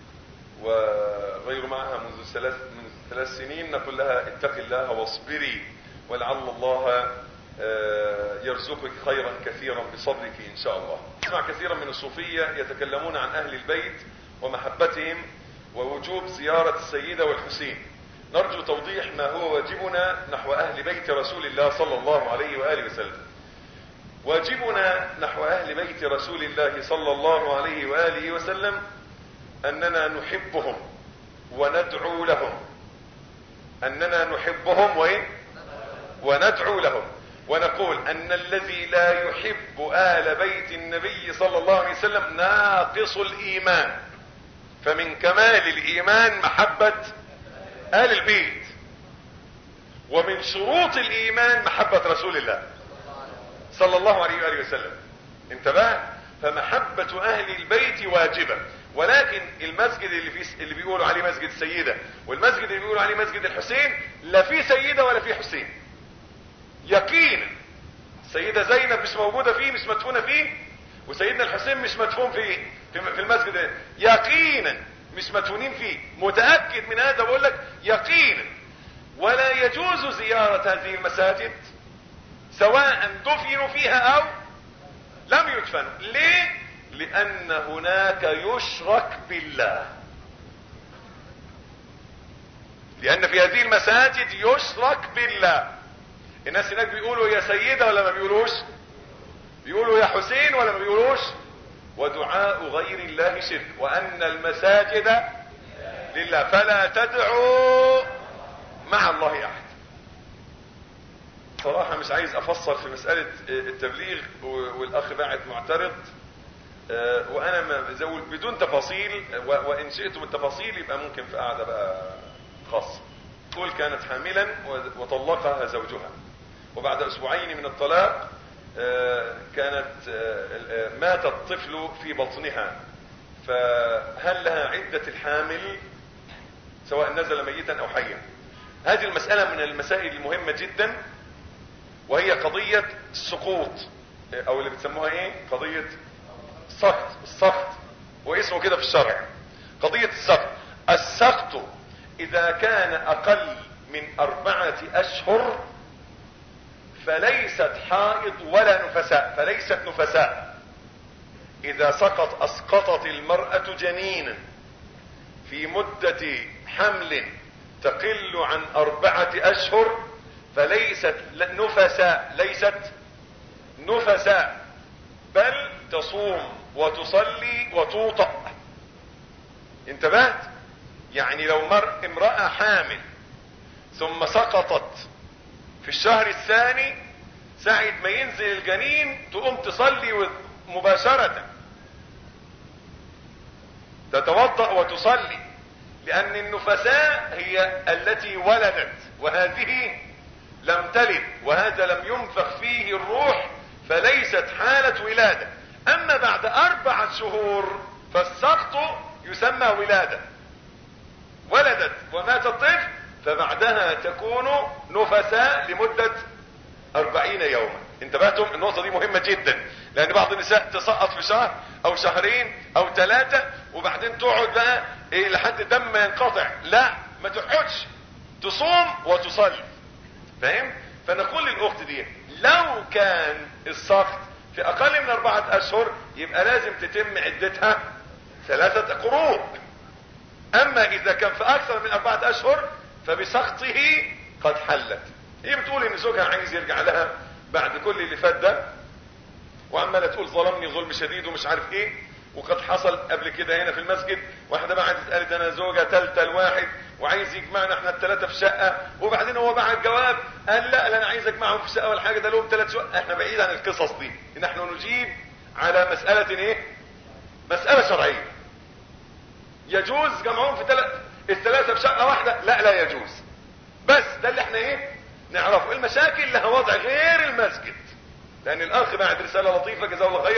وغير معها منذ 3 سنين. نقول لها اتق الله واصبري ولعل الله يرزقك خيرا كثيرا بصبرك ان شاء الله. اسمع كثيرا من الصوفية يتكلمون عن اهل البيت ومحبتهم ووجوب زيارة السيدة والحسين. نرجو توضيح ما هو واجبنا نحو اهل بيت رسول الله صلى الله عليه وآله وسلم. واجبنا نحو اهل بيت رسول الله صلى الله عليه وآله وسلم اننا نحبهم وندعو لهم. اننا نحبهم وندعو لهم. ونقول ان الذي لا يحب آل بيت النبي صلى الله عليه وسلم ناقص الايمان. فمن كمال الايمان محبة آل البيت، ومن شروط الايمان محبة رسول الله صلى الله عليه وآله وسلم. انتبه، فمحبة اهل البيت واجبة. ولكن المسجد اللي بيقولوا عليه مسجد السيدة والمسجد اللي بيقولوا عليه مسجد الحسين لا في سيدة ولا في حسين. يقينا السيدة زينب مش موجودة فيه، مش مدفونة فيه، وسيدنا الحسين مش مدفون فيه في المسجد ده. يقينا مش مدفونين فيه، متأكد من هذا بقول لك يقينا. ولا يجوز زيارة هذه المساجد سواء دفنوا فيها او لم يدفنوا. ليه؟ لان هناك يشرك بالله. لان في هذه المساجد يشرك بالله. الناس هناك بيقولوا يا سيدة ولا ما بيقولوش؟ بيقولوا يا حسين ولا ما بيقولوش؟ ودعاء غير الله شرك. وان المساجد لله فلا تدعوا مع الله احد. صراحة مش عايز افصل في مسألة التبليغ والاخ باعت معترض، وانا بزول بدون تفاصيل، وان شئتم التفاصيل يبقى ممكن في قاعدة بقى خاصة. تقول كانت حاملا وطلقها زوجها، وبعد اسبوعين من الطلاق كانت مات الطفل في بطنها، فهل لها عدة الحامل سواء نزل ميتا او حيا؟ هذه المسألة من المسائل المهمة جدا، وهي قضية السقوط، او اللي بتسموها ايه، قضية السقط واسمه كده في الشرع قضية السقط. السقط اذا كان اقل من 4 اشهر فليست حائض ولا نفساء، فليست نفساء. اذا اسقطت المرأة جنينا في مدة حمل تقل عن 4 اشهر فليست نفساء، ليست نفساء، بل تصوم وتصلي وتوطأ. انتبهت؟ يعني لو امرأة حامل ثم سقطت في الشهر الثاني، ساعة ما ينزل الجنين تقوم تصلي مباشرة، تتوضأ وتصلي، لأن النفساء هي التي ولدت وهذه لم تلد، وهذا لم ينفخ فيه الروح، فليست حالة ولادة. أما بعد 4 شهور فالسقط يسمى ولادة. ولدت ومات الطفل فبعدها تكون نفساء لمدة 40 يوما. انتبهتم؟ النقطة دي مهمة جدا، لأن بعض النساء تسقط في شهر أو شهرين أو 3 وبعدين تقعد بقى لحد الدم ما ينقطع. لا، ما تقعدش، تصوم وتصلي. فاهم؟ فنقول للأخت دي لو كان السقط في أقل من 4 أشهر يبقى لازم تتم عدتها 3 قروء. أما إذا كان في أكثر من 4 أشهر فبسقطه قد حلت. هي بتقول إن زوجها عايز يرجع لها بعد كل اللي فات ده، وعمالة تقول ظلمني ظلم شديد ومش عارف ايه. وقد حصل قبل كده هنا في المسجد واحدة بعتت قالت انا زوجة ثالثة لواحد وعايز يجمعنا احنا ال3 في شقة، وبعدين هو بعت جواب قال لا انا عايز اجمعهم في شقة ولا حاجة، ده لهم 3 شقق. احنا بعيد عن القصص دي، نحن نجيب على مسألة ايه، مسألة شرعية. يجوز جمعهم في ال3 في شقة واحدة؟ لا، لا يجوز. بس ده اللي احنا ايه نعرفه. المشاكل لها وضع غير المسجد، لان الاخ بعد رسالة لطيفة جزاه الله خيرا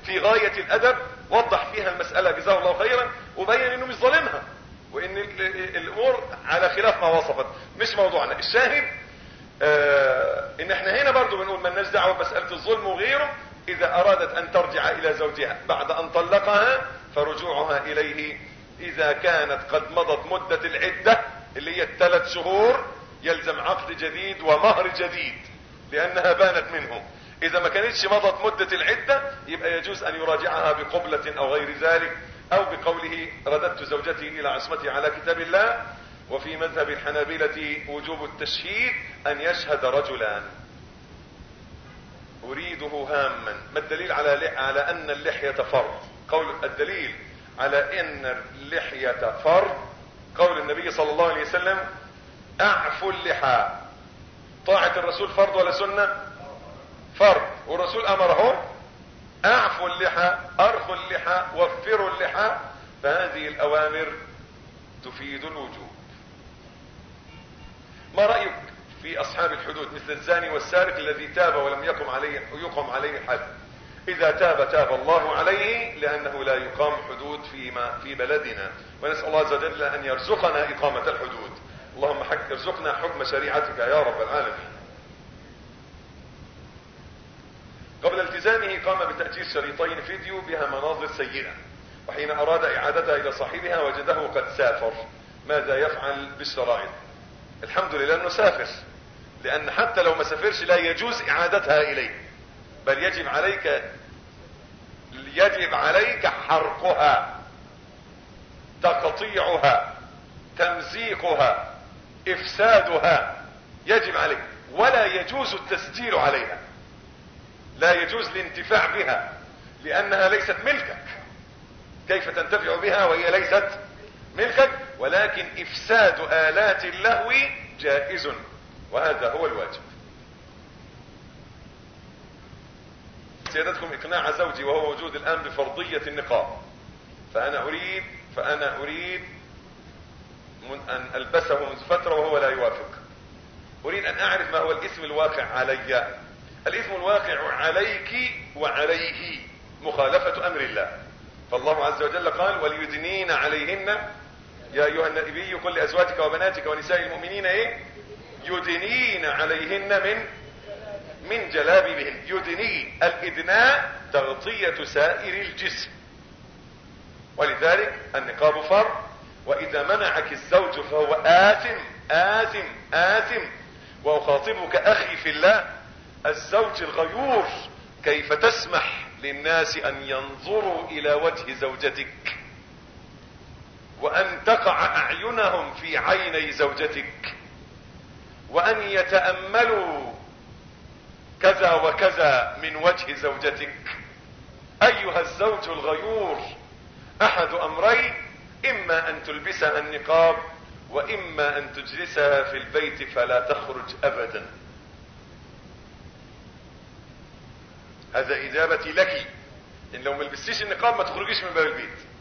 في غاية الادب، وضح فيها المسألة جزاه الله خيرا، وبين انه مش ظالمها، وان الامور على خلاف ما وصفت. مش موضوعنا الشاهد. ان احنا هنا برضو بنقول مالناش دعوه بمسألة الظلم وغيره. اذا ارادت ان ترجع الى زوجها بعد ان طلقها فرجوعها اليه اذا كانت قد مضت مدة العدة اللي هي ال3 شهور، يلزم عقد جديد ومهر جديد لانها بانت منه. اذا ما كانتش مضت مدة العدة يبقى يجوز ان يراجعها بقبلة او غير ذلك، او بقوله رددت زوجتي الى عصمتي على كتاب الله. وفي مذهب الحنابلة وجوب التشهيد ان يشهد رجلان. اريده هاما. ما الدليل على ان اللحية فرض؟ قول الدليل على ان اللحية فرض قول النبي صلى الله عليه وسلم اعفوا اللحى. طاعة الرسول فرض ولا سنة؟ فرض. والرسول امره اعفوا اللحى، ارخوا اللحى، وفروا اللحى. فهذه الاوامر تفيد الوجوب. ما رأيك في اصحاب الحدود مثل الزاني والسارق الذي تاب ولم يقم عليه حد؟ اذا تاب الله عليه، لانه لا يقام حدود في بلدنا. ونسأل الله عز وجل ان يرزقنا اقامة الحدود. اللهم ارزقنا حكم شريعتك يا رب العالمين. قبل التزامه قام بتأجير شريطين فيديو بها مناظر سيئة، وحين اراد اعادتها الى صاحبها وجده قد سافر. ماذا يفعل بالشرائط؟ الحمد لله انه سافر، لان حتى لو ما سافرش لا يجوز اعادتها اليه، بل يجب عليك حرقها، تقطيعها، تمزيقها، افسادها، يجب عليك. ولا يجوز التسجيل عليها، لا يجوز الانتفاع بها، لانها ليست ملكك. كيف تنتفع بها وهي ليست ملكك؟ ولكن افساد آلات اللهو جائز، وهذا هو الواجب. سيادتكم اقناع زوجي وهو موجود الان بفرضية النقاب، فانا اريد ان البسه منذ فترة وهو لا يوافق. اريد ان اعرف ما هو الاسم الواقع علي. الاسم الواقع عليك وعليه مخالفة امر الله. فالله عز وجل قال وليدنين عليهن يا ايها النبي قل لازواجك وبناتك ونساء المؤمنين يدنين عليهن من جلابيبهن. يدنين، الادناء تغطية سائر الجسم، ولذلك النقاب فرض. واذا منعك الزوج فهو آثم آثم آثم. واخاطبك اخي في الله، الزوج الغيور، كيف تسمح للناس ان ينظروا الى وجه زوجتك، وان تقع اعينهم في عيني زوجتك، وان يتأملوا كذا وكذا من وجه زوجتك. ايها الزوج الغيور، احد امرين: اما ان تلبسها النقاب، واما ان تجلسها في البيت فلا تخرج ابدا. هذا اجابتي لك. ان لو ما لبستيش النقاب ما تخرجيش من باب البيت.